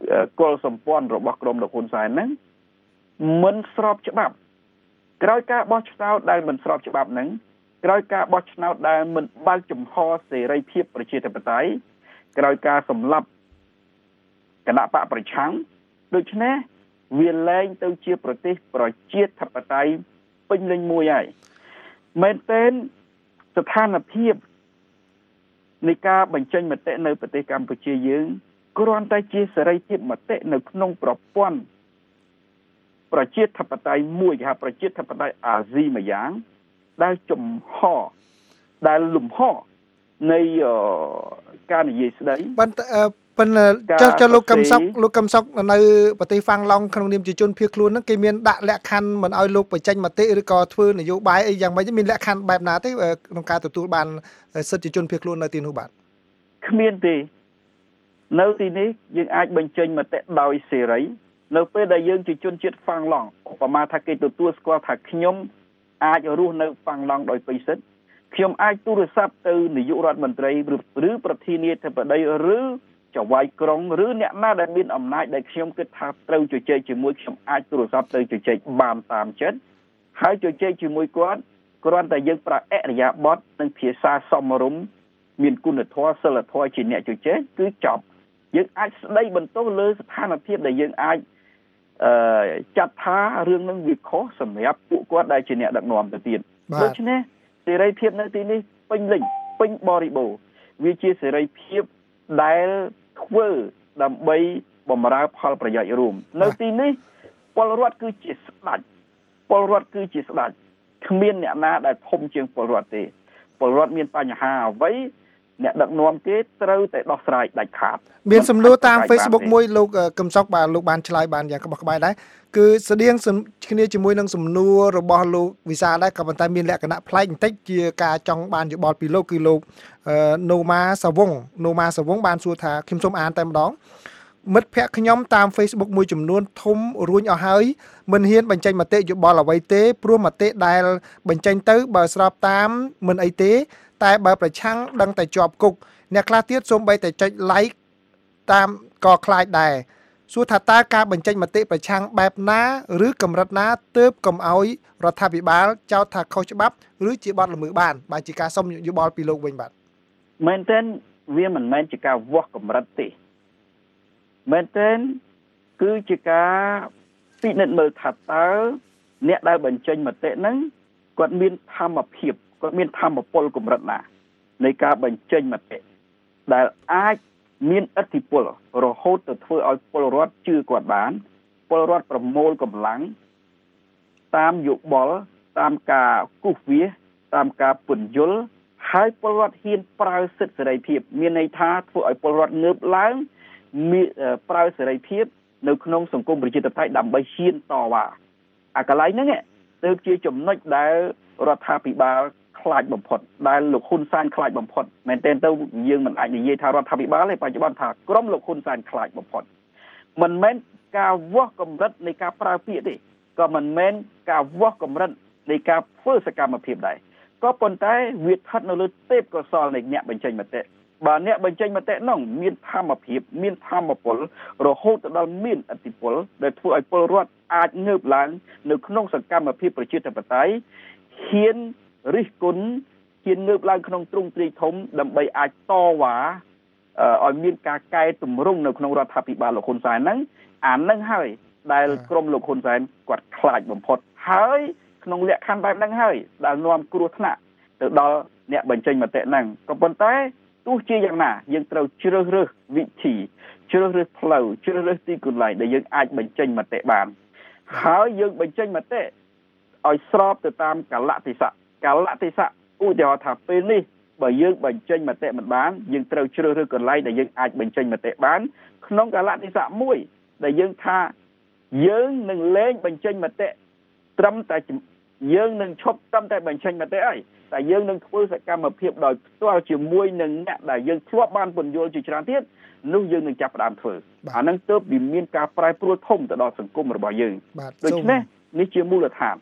S12: គល់សម្ព័ន្ធរបស់ក្រុមលោកហ៊ុនសែនហ្នឹងមិនស្របច្បាប់ក្រោយការបោះឆ្នោតដែលមិនស្របច្បាប់ហ្នឹងក្រោយការបោះឆ្នោតដែលមិនបើកចំហសេរីភាពប្រជាធិបតេយ្យក្រោយការសម្លាប់គណៈបកប្រឆាំងដូច្នេះវាលែងទៅជាប្រទេសប្រជាធិបតេយ្យពេញលេញមួយហើយមែនទែនស្ថានភាពនៃការបញ្ចេញមតិនៅប្រទេសកម្ពុជាយើងគ្រាន់តែជាសេរីភាពមតិនៅក្នុងប្រព័ន្ធប្រជាធិបតេយ្យមួយគេហៅប្រជាធិបតេយ្យអាស៊ីមួយយ៉ាងដែលចំហដែលលំហនៃការនិយាយស្ដី
S9: ប៉ុន្តែប៉ុន្តែចុះចុះលោកកឹមសុខលោកកឹមសុខនៅប្រទេសហ្វាំងឡង់ក្នុងនាមជាជនភៀសខ្លួនហ្នឹងគេមានដាក់លក្ខខណ្ឌមិនឲ្យលោកបញ្ចេញមតិឬក៏ធ្វើនយោបាយអីយ៉ាងម៉េចមានលក្ខខណ្ឌបែបណាទេក្នុងការទទួលបានសិទ្ធិជាជនភៀសខ្លួននៅទីនោះបាទ
S12: គ្មានទេនៅទីនេះយើងអាចបញ្ចេញមតិដោយសេរីនៅពេលដែលយើងជាជនជាតិហ្វាំងឡង់ឧបមាថាគេទទួលស្គាល់ថាខ្ញុំអាចរស់នៅហ្វាំងឡង់ដោយពេញសិទ្ធិខ្ញុំអាចទូរស័ព្ទទៅនាយករដ្ឋមន្ត្រីឬប្រធានាធិបតីឬចៅហ្វាយក្រុងឬអ្នកណាដែលមានអំណាចដែលខ្ញុំគិតថាត្រូវជជែកជាមួយខ្ញុំអាចទូរស័ព្ទទៅជជែកបានតាមចិត្តហើយជជែកជាមួយគាត់គ្រាន់តែយើងប្រើអរិយាប័ត្រនិងភាសាសមរម្យមានគុណធម៌សិលធម៌ជាអ្នកជជែកគឺចប់យើងអាចស្ដីបន្ទោសលើស្ថានភាពដែលយើងអាចអឺចាត់ថារឿងនឹងវាខុសសម្រាប់ពួកគាត់ដែលជាអ្នកដឹកនាំទៅទៀតដូច្នេះសេរីភាពនៅទីនេះពេញលេញពេញបរិបូរណ៍វាជាសេរីភាពដែលធ្វើដើម្បីបម្រើផលប្រយោជន៍រួមនៅទីនេះពលរដ្ឋគឺជាស្ដេចពលរដ្ឋគឺជាស្ដេចគ្មានអ្នកណាដែលធំជាងពលរដ្ឋទេពលរដ្ឋមានបញ្ហាអ្វីអ្នកដឹកនាំគេត្រូវតែដោះស្រាយដាច់ខាត
S9: មានសំណួរតាម Facebook មួយលោកកឹមសុខបាទលោកបានឆ្លើយបានយ៉ាងក្បោះក្បាយដែរគឺស្តៀងគ្នាជាមួយនឹងសំណួររបស់លោកវិសាលដែរក៏ប៉ុន្តែមានលក្ខណៈប្លែកបន្តិចជាការចង់បានយោបល់ពីលោកគឺលោកណូម៉ាសាវុងណូម៉ាសាវុងបានសួរថាខ្ញុំសូមអានតែម្ដងមិត្តភ័ក្តិខ្ញុំតាម Facebook មួយចំនួនធំរួញអស់ហើយមិនហ៊ានបញ្ចេញមតិយោបល់អ្វីទេព្រោះមតិដែលបញ្ចេញទៅបើស្របតាមមិនអីទេតែបើប្រឆាំងដឹងតែជាប់គុកអ្នកខ្លះទៀតសូម្បីតែចុច like តាមក៏ខ្លាចដែរសួរថាតើការបញ្ចេញមតិប្រឆាំងបែបណាឬកម្រិតណាទើបកុំឲ្យរដ្ឋាភិបាលចោទថាខុសច្បាប់ឬជាបទល្មើសបានបើជាការសុំយោបល់ពីលោកវិញបាទ
S12: មែនទែនវាមិនមែនជាការវាស់កម្រិតទេមែនទែនគឺជាការពិនិត្យមើលថាតើអ្នកដែលបញ្ចេញមតិហ្នឹងគាត់មានធម្មភាពគាត់មានធម្មពលកម្រិតណានៃការបញ្ចេញមតិដែលអាចមានឥទ្ធិពលរហូតទៅធ្វើឲ្យពលរដ្ឋជឿគាត់បានពលរដ្ឋប្រមូលកម្លាំងតាមយោបល់តាមការគូសវាសតាមការពន្យល់ហើយពលរដ្ឋហ៊ានប្រើសិទ្ធិសេរីភាពមានន័យថាធ្វើឲ្យពលរដ្ឋងើបឡើងមានប្រើសេរីភាពនៅក្នុងសង្គមប្រជាធិបតេយ្យដើម្បីហ៊ានតវ៉ាអាកន្លែងហ្នឹងទើបជាចំណុចដែលរដ្ឋាភិបាលខ្លាចបំផុតដែលលោកហ៊ុនសែនខ្លាចបំផុតមែនទែនទៅយើងមិនអាចនិយាយថារដ្ឋាភិបាលទេបច្ចុប្បន្នថាក្រុមលោកហ៊ុនសែនខ្លាចបំផុតមិនមែនការវាស់កម្រិតនៃការប្រើពាក្យទេក៏មិនមែនការវាស់កម្រិតនៃការធ្វើសកម្មភាពដែរក៏ប៉ុន្តែវាស្ថិតនៅលើទេពកោសល្យនៃអ្នកបញ្ចេញមតិបើអ្នកបញ្ចេញមតិនោះមានធម្មភាពមានធម្មពលរហូតដល់មានឥទ្ធិពលដែលធ្វើឲ្យពលរដ្ឋអាចងើបឡើងនៅក្នុងសកម្មភាពប្រជាធិបតេយ្យហ៊ានរិះគន់ហ៊ានងើបឡើងក្នុងទ្រង់ទ្រាយធំដើម្បីអាចតវ៉ាឲ្យមានការកែតម្រង់នៅក្នុងរដ្ឋាភិបាលលោកហ៊ុនសែនហ្នឹងអានឹងហើយដែលក្រុមលោកហ៊ុនសែនគាត់ខ្លាចបំផុតហើយក្នុងលក្ខខណ្ឌបែបហ្នឹងហើយដែលនាំគ្រោះថ្នាក់ទៅដល់អ្នកបញ្ចេញមតិហ្នឹងក៏ប៉ុន្តែទោះជាយ៉ាងណាយើងត្រូវជ្រើសរើសវិធីជ្រើសរើសផ្លូវជ្រើសរើសទីកន្លែងដែលយើងអាចបញ្ចេញមតិបានហើយយើងបញ្ចេញមតិឲ្យស្របទៅតាមកាលៈទេសៈកាលៈទេសៈឧទាហរណ៍ថាពេលនេះបើយើងបញ្ចេញមតិមិនបានយើងត្រូវជ្រើសរើសកន្លែងដែលយើងអាចបញ្ចេញមតិបានក្នុងកាលៈទេសៈមួយដែលយើងថាយើងនឹងលែងបញ្ចេញមតិត្រឹមតែយើងនឹងឈប់ត្រឹមតែបញ្ចេញមតិអីតែយើងនឹងធ្វើសកម្មភាពដោយផ្ទាល់ជាមួយនឹងអ្នកដែលយើងធ្លាប់បានពន្យល់ជាច្រើនទៀតនោះយើងនឹងចាប់ផ្ដើមធ្វើអានឹងទើបវាមានការប្រែប្រួលធំទៅដល់សង្គមរបស់យើងដូច្នេះនេះជាមូលដ្ឋាន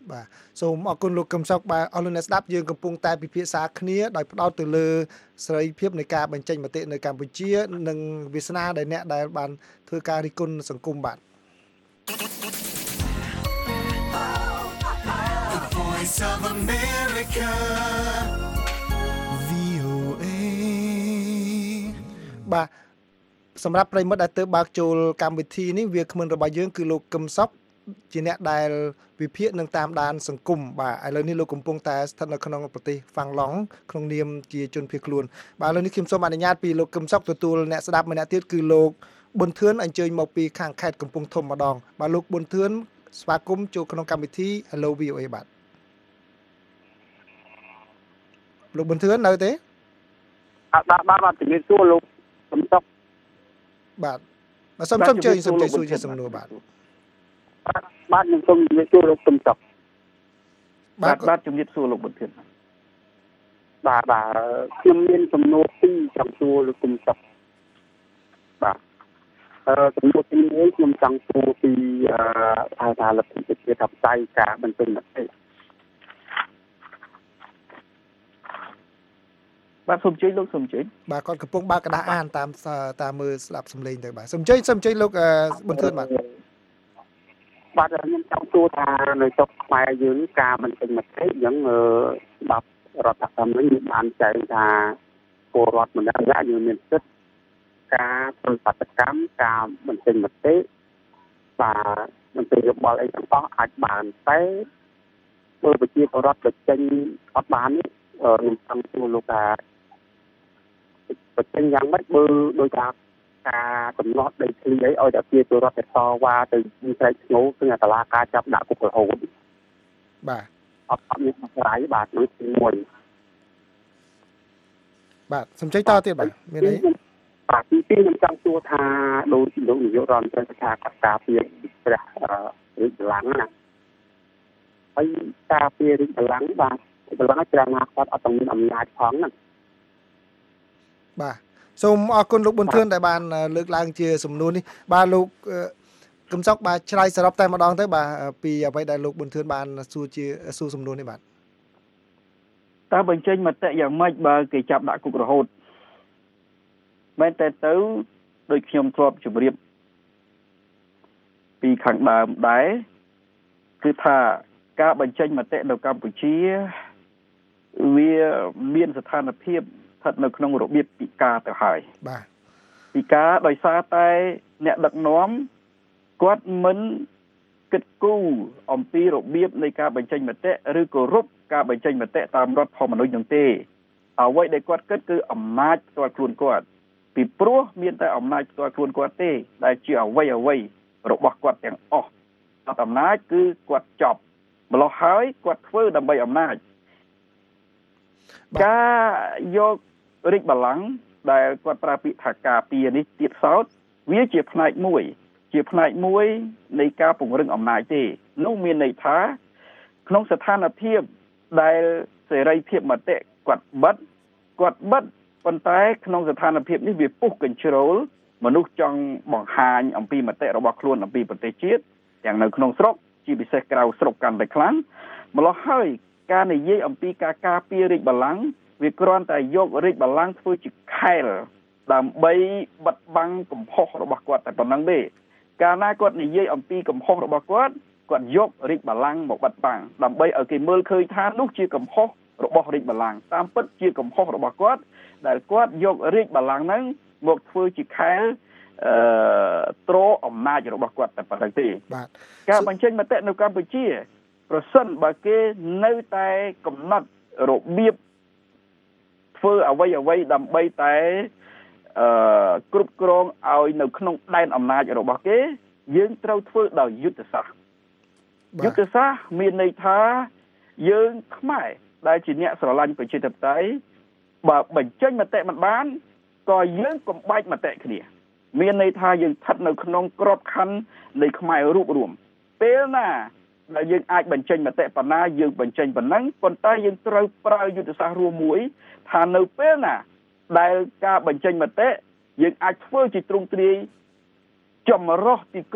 S9: បាទសូមអរគុណលោកកឹមសុខបាទអស់លោកអ្នកស្ដាប់យើងកំពុងតែពិភាក្សាគ្នាដោយផ្ដោតទៅលើសេរីភាពនៃការបញ្ចេញមតិនៅកម្ពុជានិងវាសនាដែលអ្នកដែលបានធ្វើការរិះគន់សង្គមបាទ
S14: The Voice of America វី អូ เอ
S9: បាទសម្រាប់ប្រិយមិត្តដែលទើបបើកចូលកម្មវិធីនេះវាគ្មិនរបស់យើងគឺលោកកឹមសុខជាអ្នកដែលវិភាគនឹងតាមដានសង្គមបាទឥឡូវនេះលោកកំពុងតែស្ថិតនៅក្នុងប្រទេសហ្វាំងឡង់ក្នុងនាមជាជនភៀសខ្លួនបាទឥឡូវនេះខ្ញុំសូមអនុញ្ញាតពីលោកកឹមសុខទទួលអ្នកស្ដាប់ម្នាក់ទៀតគឺលោកប៊ុនធឿនអញ្ជើញមកពីខាងខេត្តកំពង់ធំម្ដងបាទលោកប៊ុនធឿនស្វាគមន៍ចូលក្នុងកម្មវិធី Hello វី អូ เอ បាទលោកប៊ុនធឿននៅទេ
S13: អត់បាទបាទជំរាបសួរលោកកឹមសុខ
S9: បាទបាទសូមសូមជើញសូមជើញសួរជាសំណួរបាទ
S13: បាទខ្ញុំសូមជំរាបសួរលោកកឹមសុខ
S12: បាទបាទជំរាបសួរលោកប៊ុនធឿន
S13: បាទបាទខ្ញុំមានសំណួរពីរចង់សួរលោកកឹមសុខបាទអឺសំណួរទីមួយខ្ញុំចង់សួរពីអឺថាថាលទ្ធិប្រជាធិបតេយ្យការបញ្ចេញមតិ
S12: បាទសូមជើញលោកសូមជើញ
S9: បាទគាត់កំពុងបើកกระดาษអានតាមតាមមើលស្ដាប់សំឡេងទៅបាទសូមជើញសូមជើញលោកប៊ុនធឿនបាទ
S13: បាទខ្ញុំចង់សួរថានៅស្រុកខ្មែរយើងការបញ្ចេញមតិអញ្ចឹងច្បាប់រដ្ឋធម្មនុញ្ញមានបានចែងថាពលរដ្ឋម្នាក់ៗយើងមានសិទ្ធិការធ្វើបដកម្មការបញ្ចេញមតិបាទមតិយោបល់អីទាំងអស់អាចបានតែបើប្រជាពលរដ្ឋបញ្ចេញអត់បាននេះខ្ញុំចង់សួរលោកថាបញ្ចេញយ៉ាងម៉េចបើដោយថាការកំណត់ដីធ្លីអីឲ្យតែជាពលរដ្ឋទៅតវ៉ាទៅស្រែកស្ងោគឺតឡាការចាប់ដាក់គុករហូត
S9: បាទ
S13: អត់អត់មានស្រ័យបាទនោះទីមួយ
S9: បាទសំចៃតទៀតបាទមានអី
S13: បាទទីពីរខ្ញុំចង់សួរថាលោកលោកនាយករដ្ឋមន្ត្រីថាកត្តាពីព្រះរាជបល្ល័ង្កណាហើយការពីរាជបល្ល័ង្កបាទបល្ល័ង្កច្រើនណាស់គាត់អត់ต้องមានអំណាចផងណា
S9: បាទសូមអរគុណលោកប៊ុនធឿនដែលបានលើកឡើងជាសំណួរនេះបាទលោកកឹមសុខបាទឆ្លើយសរុបតែម្ដងទៅបាទពីអ្វីដែលលោកប៊ុនធឿនបានសួរជាសួរសំណួរនេះបាទ
S12: តើបញ្ចេញមតិយ៉ាងម៉េចបើគេចាប់ដាក់គុករហូតមែនតែទៅដូចខ្ញុំធ្លាប់ជម្រាបពីខាងដើមដែរគឺថាការបញ្ចេញមតិនៅកម្ពុជាវាមានស្ថានភាពស្ថិតនៅក្នុងរបៀបពិការទៅហើយ
S9: បាទ
S12: ពិការដោយសារតែអ្នកដឹកនាំគាត់មិនគិតគូរអំពីរបៀបនៃការបញ្ចេញមតិឬគោរពការបញ្ចេញមតិតាមរដ្ឋធម្មនុញ្ញនោះទេអ្វីដែលគាត់គិតគឺអំណាចផ្ទាល់ខ្លួនគាត់ពីព្រោះមានតែអំណាចផ្ទាល់ខ្លួនគាត់ទេដែលជាអ្វីអ្វីរបស់គាត់ទាំងអស់អត់អំណាចគឺគាត់ចប់ម្លោះហើយគាត់ធ្វើដើម្បីអំណាចការយករាជបល្ល័ង្កដែលគាត់ប្រើពាក្យថាការពារនេះទៀតសោតវាជាផ្នែកមួយជាផ្នែកមួយនៃការពង្រឹងអំណាចទេនោះមានន័យថាក្នុងស្ថានភាពដែលសេរីភាពមតិគាត់បិទគាត់បិទប៉ុន្តែក្នុងស្ថានភាពនេះវាពុះកញ្ជ្រោលមនុស្សចង់បង្ហាញអំពីមតិរបស់ខ្លួនអំពីប្រទេសជាតិទាំងនៅក្នុងស្រុកជាពិសេសក្រៅស្រុកកាន់តែខ្លាំងម្ល៉េះហើយការនិយាយអំពីការការពាររាជបល្ល័ង្កវាគ្រាន់តែយករាជបល្ល័ង្កធ្វើជាខែលដើម្បីបិទបាំងកំហុសរបស់គាត់តែប៉ុណ្្នឹងទេកាលណាគាត់និយាយអំពីកំហុសរបស់គាត់គាត់យករាជបល្ល័ង្កមកបិទបាំងដើម្បីឲ្យគេមើលឃើញថានោះជាកំហុសរបស់រាជបល្ល័ង្កតាមពិតជាកំហុសរបស់គាត់ដែលគាត់យករាជបល្ល័ង្កហ្នឹងមកធ្វើជាខែលអឺត្រអំណាចរបស់គាត់តែប៉ុណ្្នឹងទេ
S9: បាទ
S12: ការបញ្ចេញមតិនៅកម្ពុជាប្រសិនបើគេនៅតែកំណត់របៀបធ្វើអ្វីអ្វីដើម្បីតែអឺគ្រប់គ្រងឲ្យនៅក្នុងដែនអំណាចរបស់គេយើងត្រូវធ្វើដោយយុទ្ធសាស្ត្រយុទ្ធសាស្ត្រមានន័យថាយើងខ្មែរដែលជាអ្នកស្រឡាញ់ប្រជាធិបតេយ្យបើបញ្ចេញមតិមិនបានក៏យើងកុំបែកមតិគ្នាមានន័យថាយើងស្ថិតនៅក្នុងក្របខ័ណ្ឌនៃខ្មែររួបរวมពេលណាដែលយើងអាចបញ្ចេញមតិប៉ុណ្ណាយើងបញ្ចេញប៉ុណ្ណឹងប៉ុន្តែយើងត្រូវប្រើយុទ្ធសាស្ត្ររួមមួយថានៅពេលណាដែលការបញ្ចេញមតិយើងអាចធ្វើជាទ្រង់ទ្រាយចម្រោះពីគ្រប់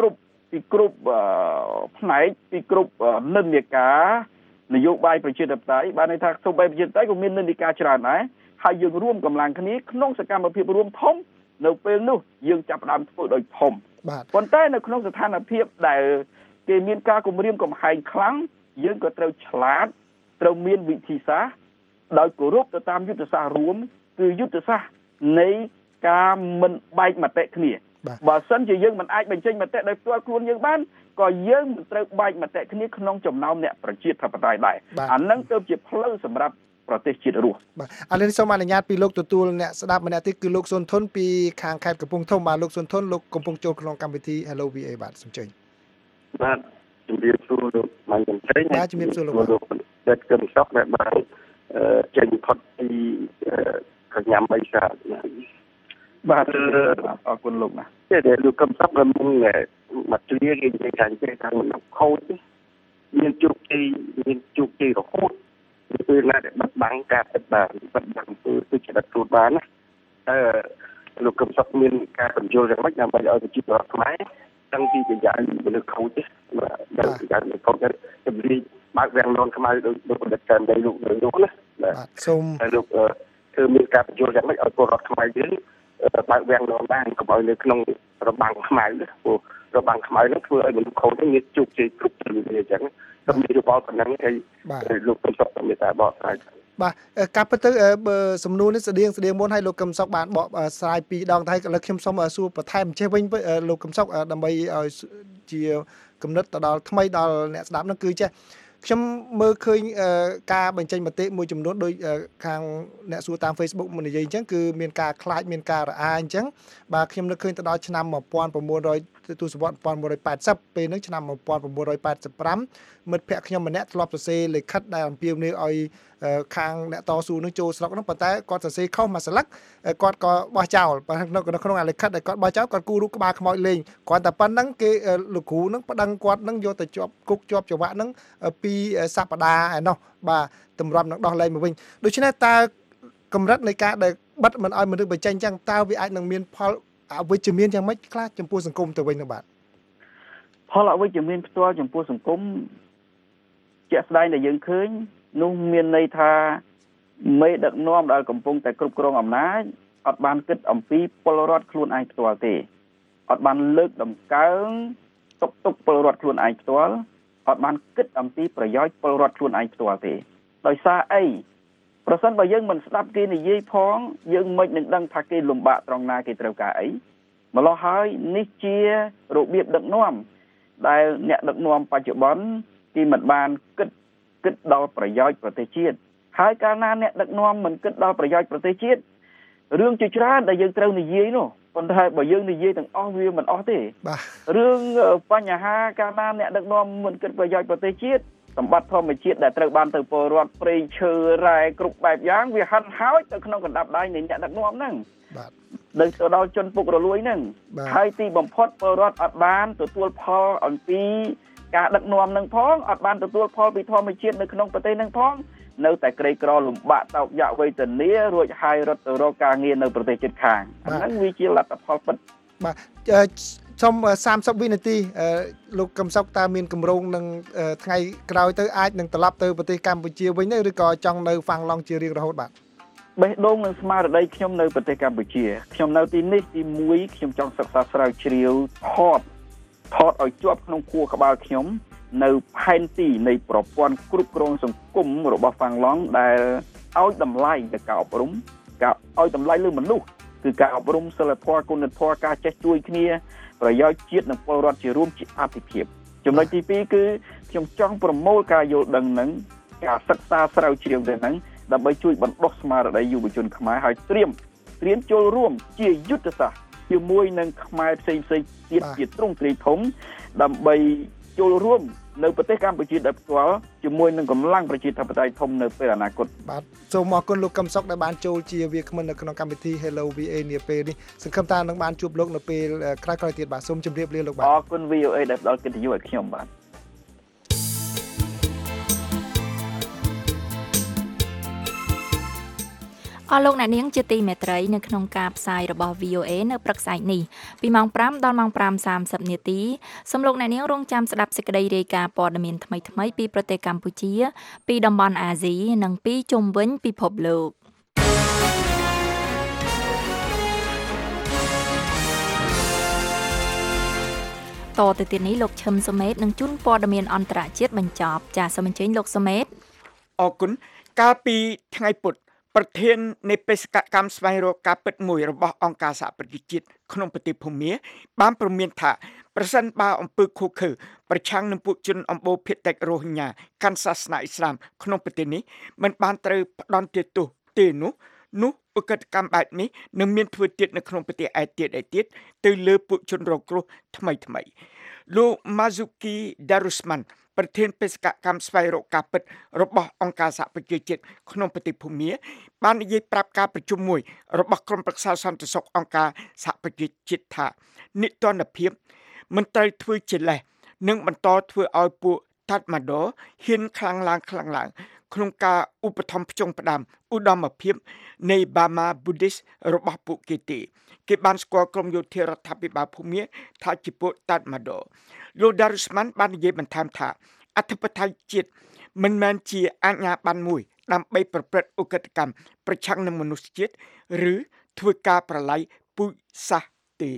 S12: ពីគ្រប់ផ្នែកពីគ្រប់និន្នាការនយោបាយប្រជាធិបតេយ្យបានន័យថាសូម្បីប្រជាធិបតេយ្យក៏មាននិន្នាការច្រើនដែរហើយយើងរួមកម្លាំងគ្នាក្នុងសកម្មភាពរួមធំនៅពេលនោះយើងចាប់ផ្ដើមធ្វើដោយធំប៉ុន្តែនៅក្នុងស្ថានភាពដែលគេមានការគំរាមកំហែងខ្លាំងយើងក៏ត្រូវឆ្លាតត្រូវមានវិធីសាស្ត្រដោយគោរពទៅតាមយុទ្ធសាស្ត្ររួមគឺយុទ្ធសាស្ត្រនៃការមិនបែកមតិគ្នាបើសិនជាយើងមិនអាចបញ្ចេញមតិដោយផ្ទាល់ខ្លួនយើងបានក៏យើងមិនត្រូវបែកមតិគ្នាក្នុងចំណោមអ្នកប្រជាធិបតេយ្យដែរអានឹងទៅជាផ្លូវសម្រាប់ប្រទេសជាតិរស់
S9: បាទឥឡូវសូមអនុញ្ញាតពីលោកទទួលអ្នកស្ដាប់ម្នាក់ទៀតគឺលោកសុនធុនពីខាងខេត្តកំពង់ធំបាទលោកសុនធុនលោកកំពុងចូលក្នុងកម្មវិធី Hello វី เอ បាទសូមជើញ
S15: បាទជំរាបសួរលោកមកចំជ័យ
S9: បាទជំរាបសួរលោក
S15: លោកដែលកំសក់ដែលបានចេញផុតពីកញ្ញាបៃសា
S12: បាទអរគុណលោកណា
S15: តែលោកកំសក់ដែលមុនមកជ្រាបគេនិយាយថាចេះថាមិនខូចមានជោគជ័យមានជោគជ័យរហូតពេលណាដែលបាត់បង់ការពិតបានបាត់បង់ធ្វើទុច្ចរិតខ្លួនបានណាអឺលោកកំសក់មានការបញ្យល់យ៉ាងម៉េចដើម្បីឲ្យប្រជាពលរដ្ឋខ្មែរតាំងពីប្រយោជន៍មនុស្សខូចបាទដល់ប្រយោជន៍ខូចទៅជំរាបបើកវាំងននខ្មៅដោយលោកបណ្ឌិតតាមដីលោកលោកណា
S9: បាទសូម
S15: ហើយលោកគឺមានការបញ្យល់យ៉ាងម៉េចឲ្យពលរដ្ឋខ្មែរយើងបើកវាំងននបានកុំឲ្យនៅក្នុងរបាំងខ្មៅព្រោះរបាំងខ្មៅហ្នឹងធ្វើឲ្យមនុស្សខូចមានជោគជ័យគ្រប់ទៅវាអញ្ចឹងតែមានយោបល់ប៉ុណ្ណឹងហើយលោកកំសក់មេតាបកស្រាយ
S9: បាទការពិតទៅបើសំណួរនេះស្តៀងស្តៀងមុនឲ្យលោកកំសក់បានបកស្រាយពីរដងតែឥឡូវខ្ញុំសូមសួរបន្ថែមចេះវិញលោកកំសក់ដើម្បីឲ្យជាគំនិតទៅដល់ថ្មីដល់អ្នកស្ដាប់នោះគឺចេះខ្ញុំមើលឃើញការបញ្ចេញមតិមួយចំនួនដោយខាងអ្នកសួរតាម Facebook មកនិយាយអញ្ចឹងគឺមានការខ្លាចមានការរអាអញ្ចឹងបាទខ្ញុំនឹកឃើញទៅដល់ឆ្នាំ1900ទសវត្សរ៍1980ពេលហ្នឹងឆ្នាំ1985មិត្តភ័ក្តិខ្ញុំម្នាក់ធ្លាប់សរសេរលិខិតដែលអំពាវនាវឲ្យខាងអ្នកតស៊ូនឹងចូលស្រុកហ្នឹងប៉ុន្តែគាត់សរសេរខុសមួយស្លឹកគាត់ក៏បោះចោលនៅក្នុងអាលិខិតដែលគាត់បោះចោលគាត់គូររូបក្បាលខ្មោចលេងគាត់តែប៉ុណ្្នឹងគេលោកគ្រូហ្នឹងប្តឹងគាត់ហ្នឹងយកទៅជាប់គុកជាប់ច្រវាក់ហ្នឹងពីសប្តាហ៍ឯណោះបាទតម្រាំនឹងដោះលែងមកវិញដូច្នេះតើកម្រិតនៃការដែលបិទមិនឲ្យមនុស្សបញ្ចេញអញ្ចឹងតើវាអាចនឹងមានផលអវិជ្ជមានយ៉ាងម៉េចខ្លះចំពោះសង្គមទៅវិញនោះបាទ
S12: ផលអវិជ្ជមានផ្ទាល់ចំពោះសង្គមជាក់ស្ដែងដែលយើងឃើញនោះមានន័យថាមេដឹកនាំដែលកំពុងតែគ្រប់គ្រងអំណាចអត់បានគិតអំពីពលរដ្ឋខ្លួនឯងផ្ទាល់ទេអត់បានលើកដំកើងទុកទុកពលរដ្ឋខ្លួនឯងផ្ទាល់អត់បានគិតអំពីប្រយោជន៍ពលរដ្ឋខ្លួនឯងផ្ទាល់ទេដោយសារអីប្រសិនបើយើងមិនស្ដាប់គេនិយាយផងយើងមិននឹងដឹងថាគេលំបាកត្រង់ណាគេត្រូវការអីម្ល៉េះហើយនេះជារបៀបដឹកនាំដែលអ្នកដឹកនាំបច្ចុប្បន្នគេមិនបានគិតគិតដល់ប្រយោជន៍ប្រទេសជាតិហើយកាលណាអ្នកដឹកនាំមិនគិតដល់ប្រយោជន៍ប្រទេសជាតិរឿងជាច្រើនដែលយើងត្រូវនិយាយនោះប៉ុន្តែបើយើងនិយាយទាំងអស់វាមិនអស់ទេ
S9: បាទ
S12: រឿងបញ្ហាកាលណាអ្នកដឹកនាំមិនគិតប្រយោជន៍ប្រទេសជាតិសម្បត្តិធម្មជាតិដែលត្រូវបានទៅពលរដ្ឋព្រៃឈើរ៉ែគ្រប់បែបយ៉ាងវាហិនហោចទៅក្នុងកណ្ដាប់ដៃនៃអ្នកដឹកនាំហ្នឹង
S9: បាទ
S12: ដល់ទៅដល់ជនពុករលួយហ្នឹងហើយទីបំផុតពលរដ្ឋអត់បានទទួលផលអំពីការដឹកនាំនឹងផងអត់បានទទួលផលពីធម្មជាតិនៅក្នុងប្រទេសនឹងផងនៅតែក្រីក្រលំបាកតោកយ៉ាក់វេទនារួចហើយរត់ទៅរកការងារនៅប្រទេសជិតខាងអាហ្នឹងវាជាលទ្ធផលពិត
S9: បាទសូមសាមសិបវិនាទីលោកកំសុកតើមានកម្រងនឹងថ្ងៃក្រោយទៅអាចនឹងត្រឡប់ទៅប្រទេសកម្ពុជាវិញទេឬក៏ចង់នៅហ្វាំងឡង់ជារៀងរហូតបាទ
S12: បេះដូងនឹងស្មារតីខ្ញុំនៅប្រទេសកម្ពុជាខ្ញុំនៅទីនេះទីមួយខ្ញុំចង់សិក្សាស្រាវជ្រាវថតថតឲ្យជាប់ក្នុងខួរក្បាលខ្ញុំនៅផែនទីនៃប្រព័ន្ធគ្រប់គ្រងសង្គមរបស់ហ្វាំងឡង់ដែលឲ្យតម្លៃទៅការអប់រំការឲ្យតម្លៃលើមនុស្សគឺការអប់រំសិលធម៌គុណធម៌ការចេះជួយគ្នាប្រយោជន៍ជាតិនិងពលរដ្ឋជារួមជាអាទិភាពចំណុចទីពីរគឺខ្ញុំចង់ប្រមូលការយល់ដឹងនឹងការសិក្សាស្រាវជ្រាវទៅនឹងដើម្បីជួយបណ្ដុះស្មារតីយុវជនខ្មែរឲ្យត្រៀមត្រៀមចូលរួមជាយុទ្ធសាស្ត្រជាមួយនឹងខ្មែរផ្សេងផ្សេងទៀតជាទ្រង់ទ្រាយធំដើម្បីចូលរួមនៅប្រទេសកម្ពុជាដោយផ្ទាល់ជាមួយនឹងកម្លាំងប្រជាធិបតេយ្យធំនៅពេលអនាគត
S9: បាទសូមអរគុណលោកកឹមសុខដែលបានចូលជាវាគ្មិននៅក្នុងកម្មវិធី Hello វី เอ នាពេលនេះសង្ឃឹមថានឹងបានជួបលោកនៅពេលក្រោយៗទៀតបាទសូមជម្រាបលាលោកបាទ
S12: អរគុណ វី អូ เอ ដែលផ្ដល់កិត្តិយសឲ្យខ្ញុំបាទ
S2: អស់លោកអ្នកនាងជាទីមេត្រីនៅក្នុងការផ្សាយរបស់ វី អូ អេ នៅព្រឹកស្អែកនេះពីម៉ោងប្រាំដល់ម៉ោងប្រាំសាមសិបនាទីសូមលោកអ្នកនាងរងចាំស្ដាប់សេចក្តីរាយការណ៍ព័ត៌មានថ្មីៗពីប្រទេសកម្ពុជាពីតំបន់អាស៊ីនិងពីជុំវិញពិភពលោកតទៅទៀតនេះលោកឈឹមសុមេតនឹងជូនព័ត៌មានអន្តរជាតិបញ្ចប់ចាសសូមអញ្ជើញលោកសុមេត
S3: អរគុណកាលពីថ្ងៃពុធប្រធាននៃបេសកកម្មស្វែងរកការពិតមួយរបស់អង្គការសហប្រជាជាតិក្នុងប្រទេសភូមាបានព្រមានថាប្រសិនបើអំពើឃោរឃៅប្រឆាំងនឹងពួកជនអំបូរភាគតិចរ៉ូហិញ៉ាកាន់សាសនាអ៊ីស្លាមក្នុងប្រទេសនេះមិនបានត្រូវផ្ដន់ទោសទេនោះនោះឧក្រិដ្ឋកម្មបែបនេះនឹងមានធ្វើទៀតនៅក្នុងប្រទេសឯទៀតឯទៀតទៅលើពួកជនរងគ្រោះថ្មីថ្មីលោក Marzuki Darusman ប្រធានបេសកកម្មស្វែងរកការពិតរបស់អង្គការសហប្រជាជាតិក្នុងប្រទេសភូមាបាននិយាយប្រាប់ការប្រជុំមួយរបស់ក្រុមប្រឹក្សាសន្តិសុខអង្គការសហប្រជាជាតិថានិទានភាពមិនត្រូវធ្វើជាលេសនិងបន្តធ្វើឲ្យពួកតាត់ម៉ាដូហ៊ានខ្លាំងឡើងខ្លាំងឡើងក្នុងការឧបត្ថម្ភផ្ចង់ផ្ដើមឧត្តមភាពនៃ Burma Buddhist របស់ពួកគេទេគេបានស្គាល់ក្រុមយោធារដ្ឋាភិបាលភូមាថាជាពួកតាត់ម៉ាដូលោក Darusman បាននិយាយបន្ថែមថាអធិបតេយ្យជាតិមិនមែនជាអាជ្ញាប័ណ្ណមួយដើម្បីប្រព្រឹត្តឧក្រិដ្ឋកម្មប្រឆាំងនឹងមនុស្សជាតិឬធ្វើការប្រល័យពូជសាសន៍ទេ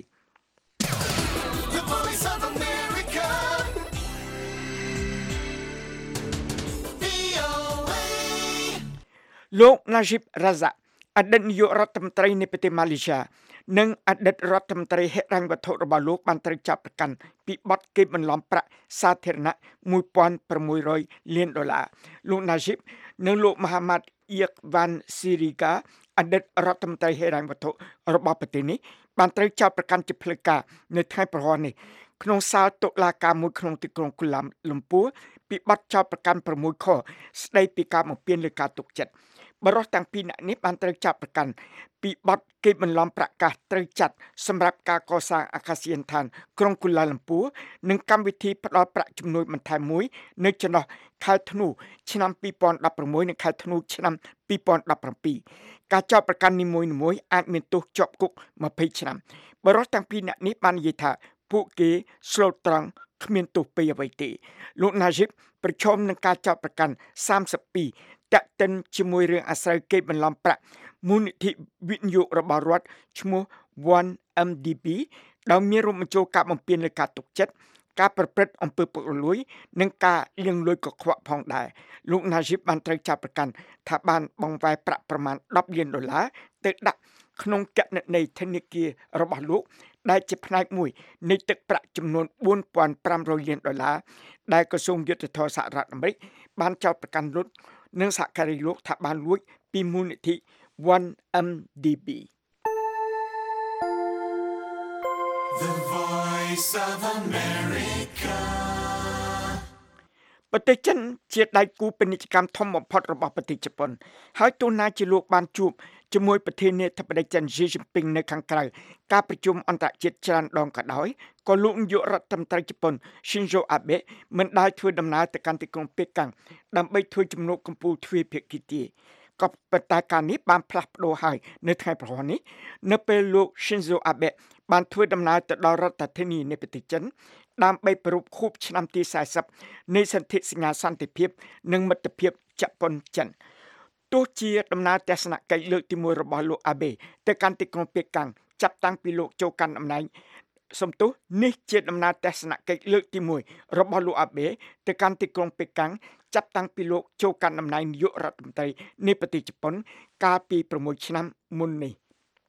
S3: លោក Najib Razak អតីតនាយករដ្ឋមន្ត្រីនៃប្រទេសម៉ាឡេស៊ីនិងអតីតរដ្ឋមន្ត្រីហិរញ្ញវត្ថុរបស់លោកបានត្រូវចាប់ប្រកាន់ពីបទគេបន្លំប្រាក់សាធារណៈមួយពាន់ប្រាំមួយរយលានដុល្លារលោក Najib និងលោក Muhammad Iqbal Siriga អតីតរដ្ឋមន្ត្រីហិរញ្ញវត្ថុរបស់ប្រទេសនេះបានត្រូវចាប់ប្រកាន់ជាផ្លូវការនៅថ្ងៃប្រហ័ននេះក្នុងសាលតុលាការមួយក្នុងទីក្រុងគូឡាំលំពួរពីបទចោទប្រកាន់ប្រាំមួយខស្ដីពីការបំពានលើការទុកចិត្តបរិសុទ្ធទាំងពីរនាក់នេះបានត្រូវចាប់ប្រកាន់ពីបទគេបន្លំប្រាក់កាសត្រូវចាត់សម្រាប់ការកសាងអាកាសយានដ្ឋានក្រុងគូឡាលំពួរនិងកម្មវិធីផ្តល់ប្រាក់ជំនួយបន្ថែមមួយនៅចន្លោះខែធ្នូឆ្នាំពីរពាន់ដប់ប្រាំមួយនិងខែធ្នូឆ្នាំពីរពាន់ដប់ប្រាំពីរការចាប់ប្រកាន់នីមួយៗអាចមានទោសជាប់គុកម្ភៃឆ្នាំបរិសុទ្ធទាំងពីរនាក់នេះបាននិយាយថាពួកគេស្លូតត្រង់គ្មានទោសពីអ្វីទេលោក Najib ប្រឈមនឹងការចាប់ប្រកាន់សាមសិបពីរតាក់ទិនជាមួយរឿងអាស្រ័យគេបន្លំប្រាក់មូលនិធិវិនិយោគរបស់រដ្ឋឈ្មោះ one M D B ដែលមានរួមបញ្ចូលការបំពានលើការទុកចិត្តការប្រព្រឹត្តអំពើពុករលួយនិងការលាងលុយកខ្វក់ផងដែរលោក Najib បានត្រូវចាប់ប្រកាន់ថាបានបង្វែរប្រាក់ប្រមាណដប់លានដុល្លារទៅដាក់ក្នុងគណនីធនាគាររបស់លោកដែលជាផ្នែកមួយនៃទឹកប្រាក់ចំនួនបួនពាន់ប្រាំរយលានដុល្លារដែលក្រសួងយុទ្ធភ័ពសហរដ្ឋអាមេរិកបានចោទប្រកាន់លោកនិងសហការីលោកថាបានលួចពីមូលនិធិ one M D B
S14: The Voice of America
S3: ប្រទេសចិនជាដៃគូពាណិជ្ជកម្មធំបំផុតរបស់ប្រទេសជប៉ុនហើយទោះណាជាលោកបានជួបជាមួយប្រធានាធិបតីចិន Xi Jinping នៅខាងក្រៅការប្រជុំអន្តរជាតិច្រើនដងក៏ដោយក៏លោកនាយករដ្ឋមន្ត្រីជប៉ុន Shinzo Abe មិនដែលធ្វើដំណើរទៅកាន់ទីក្រុងប៉េកាំងដើម្បីធ្វើជំនួបកម្ពុជាទ្វេភាគីទេក៏ប៉ុន្តែការនេះបានផ្លាស់ប្ដូរហើយនៅថ្ងៃប្រហ័ននេះនៅពេលលោក Shinzo Abe បានធ្វើដំណើរទៅដល់រដ្ឋធានីនៃប្រទេសចិនដើម្បីប្រពខួបឆ្នាំទីសែសិបនៃសន្ធិសញ្ញាសន្តិភាពនិងមិត្តភាពជប៉ុនចិនទោះជាដំណើរទស្សនកិច្ចលើកទីមួយរបស់លោក Abe ទៅកាន់ទីក្រុងប៉េកាំងចាប់តាំងពីលោកចូលកាន់តំណែងសំទោសនេះជាដំណើរទស្សនកិច្ចលើកទីមួយរបស់លោក Abe ទៅកាន់ទីក្រុងប៉េកាំងចាប់តាំងពីលោកចូលកាន់តំណែងនាយករដ្ឋមន្ត្រីនៃប្រទេសជប៉ុនកាលពីប្រាំមួយឆ្នាំមុននេះ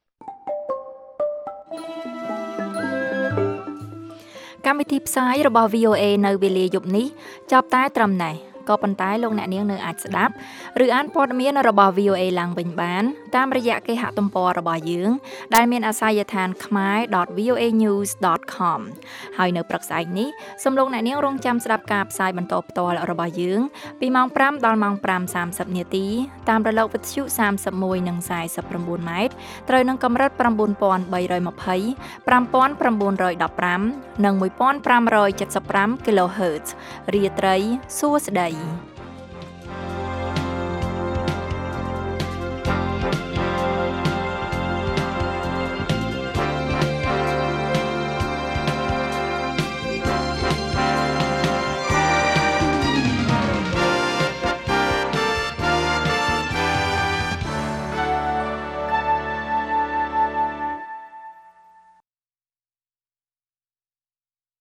S2: កម្មវិធីផ្សាយរបស់ វី អូ អេ នៅវេលាយប់នេះចប់តែត្រឹមនេះក៏ប៉ុន្តែលោកអ្នកនាងនៅអាចស្ដាប់ឬអានព័ត៌មានរបស់ វី អូ អេ ឡើងវិញបានតាមរយៈគេហទំព័ររបស់យើងដែលមានអាសយដ្ឋាន khmae dot v o a news dot com ហើយនៅព្រឹកស្អែកនេះសូមលោកអ្នកនាងរងចាំស្ដាប់ការផ្សាយបន្តផ្ទាល់របស់យើងពីម៉ោងប្រាំដល់ម៉ោងប្រាំសាមសិបនាទីតាមរលកវិទ្យុសាមសិបមួយនិងសាយសិបប្រាំបួនម៉ែត្រត្រូវនឹងកម្រិតប្រាំបួនពាន់បីរយម្ភៃ ប្រាំពាន់ប្រាំបួនរយដប់ប្រាំនិងមួយពាន់ប្រាំរយседសិបប្រាំ kHz រាត្រីសួស្តី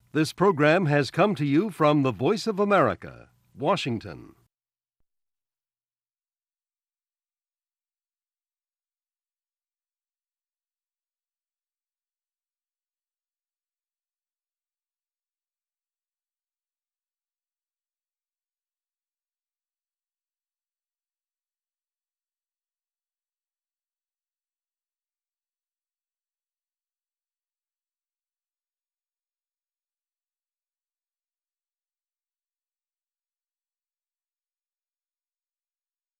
S1: This program has come to you from the Voice of America, Washington.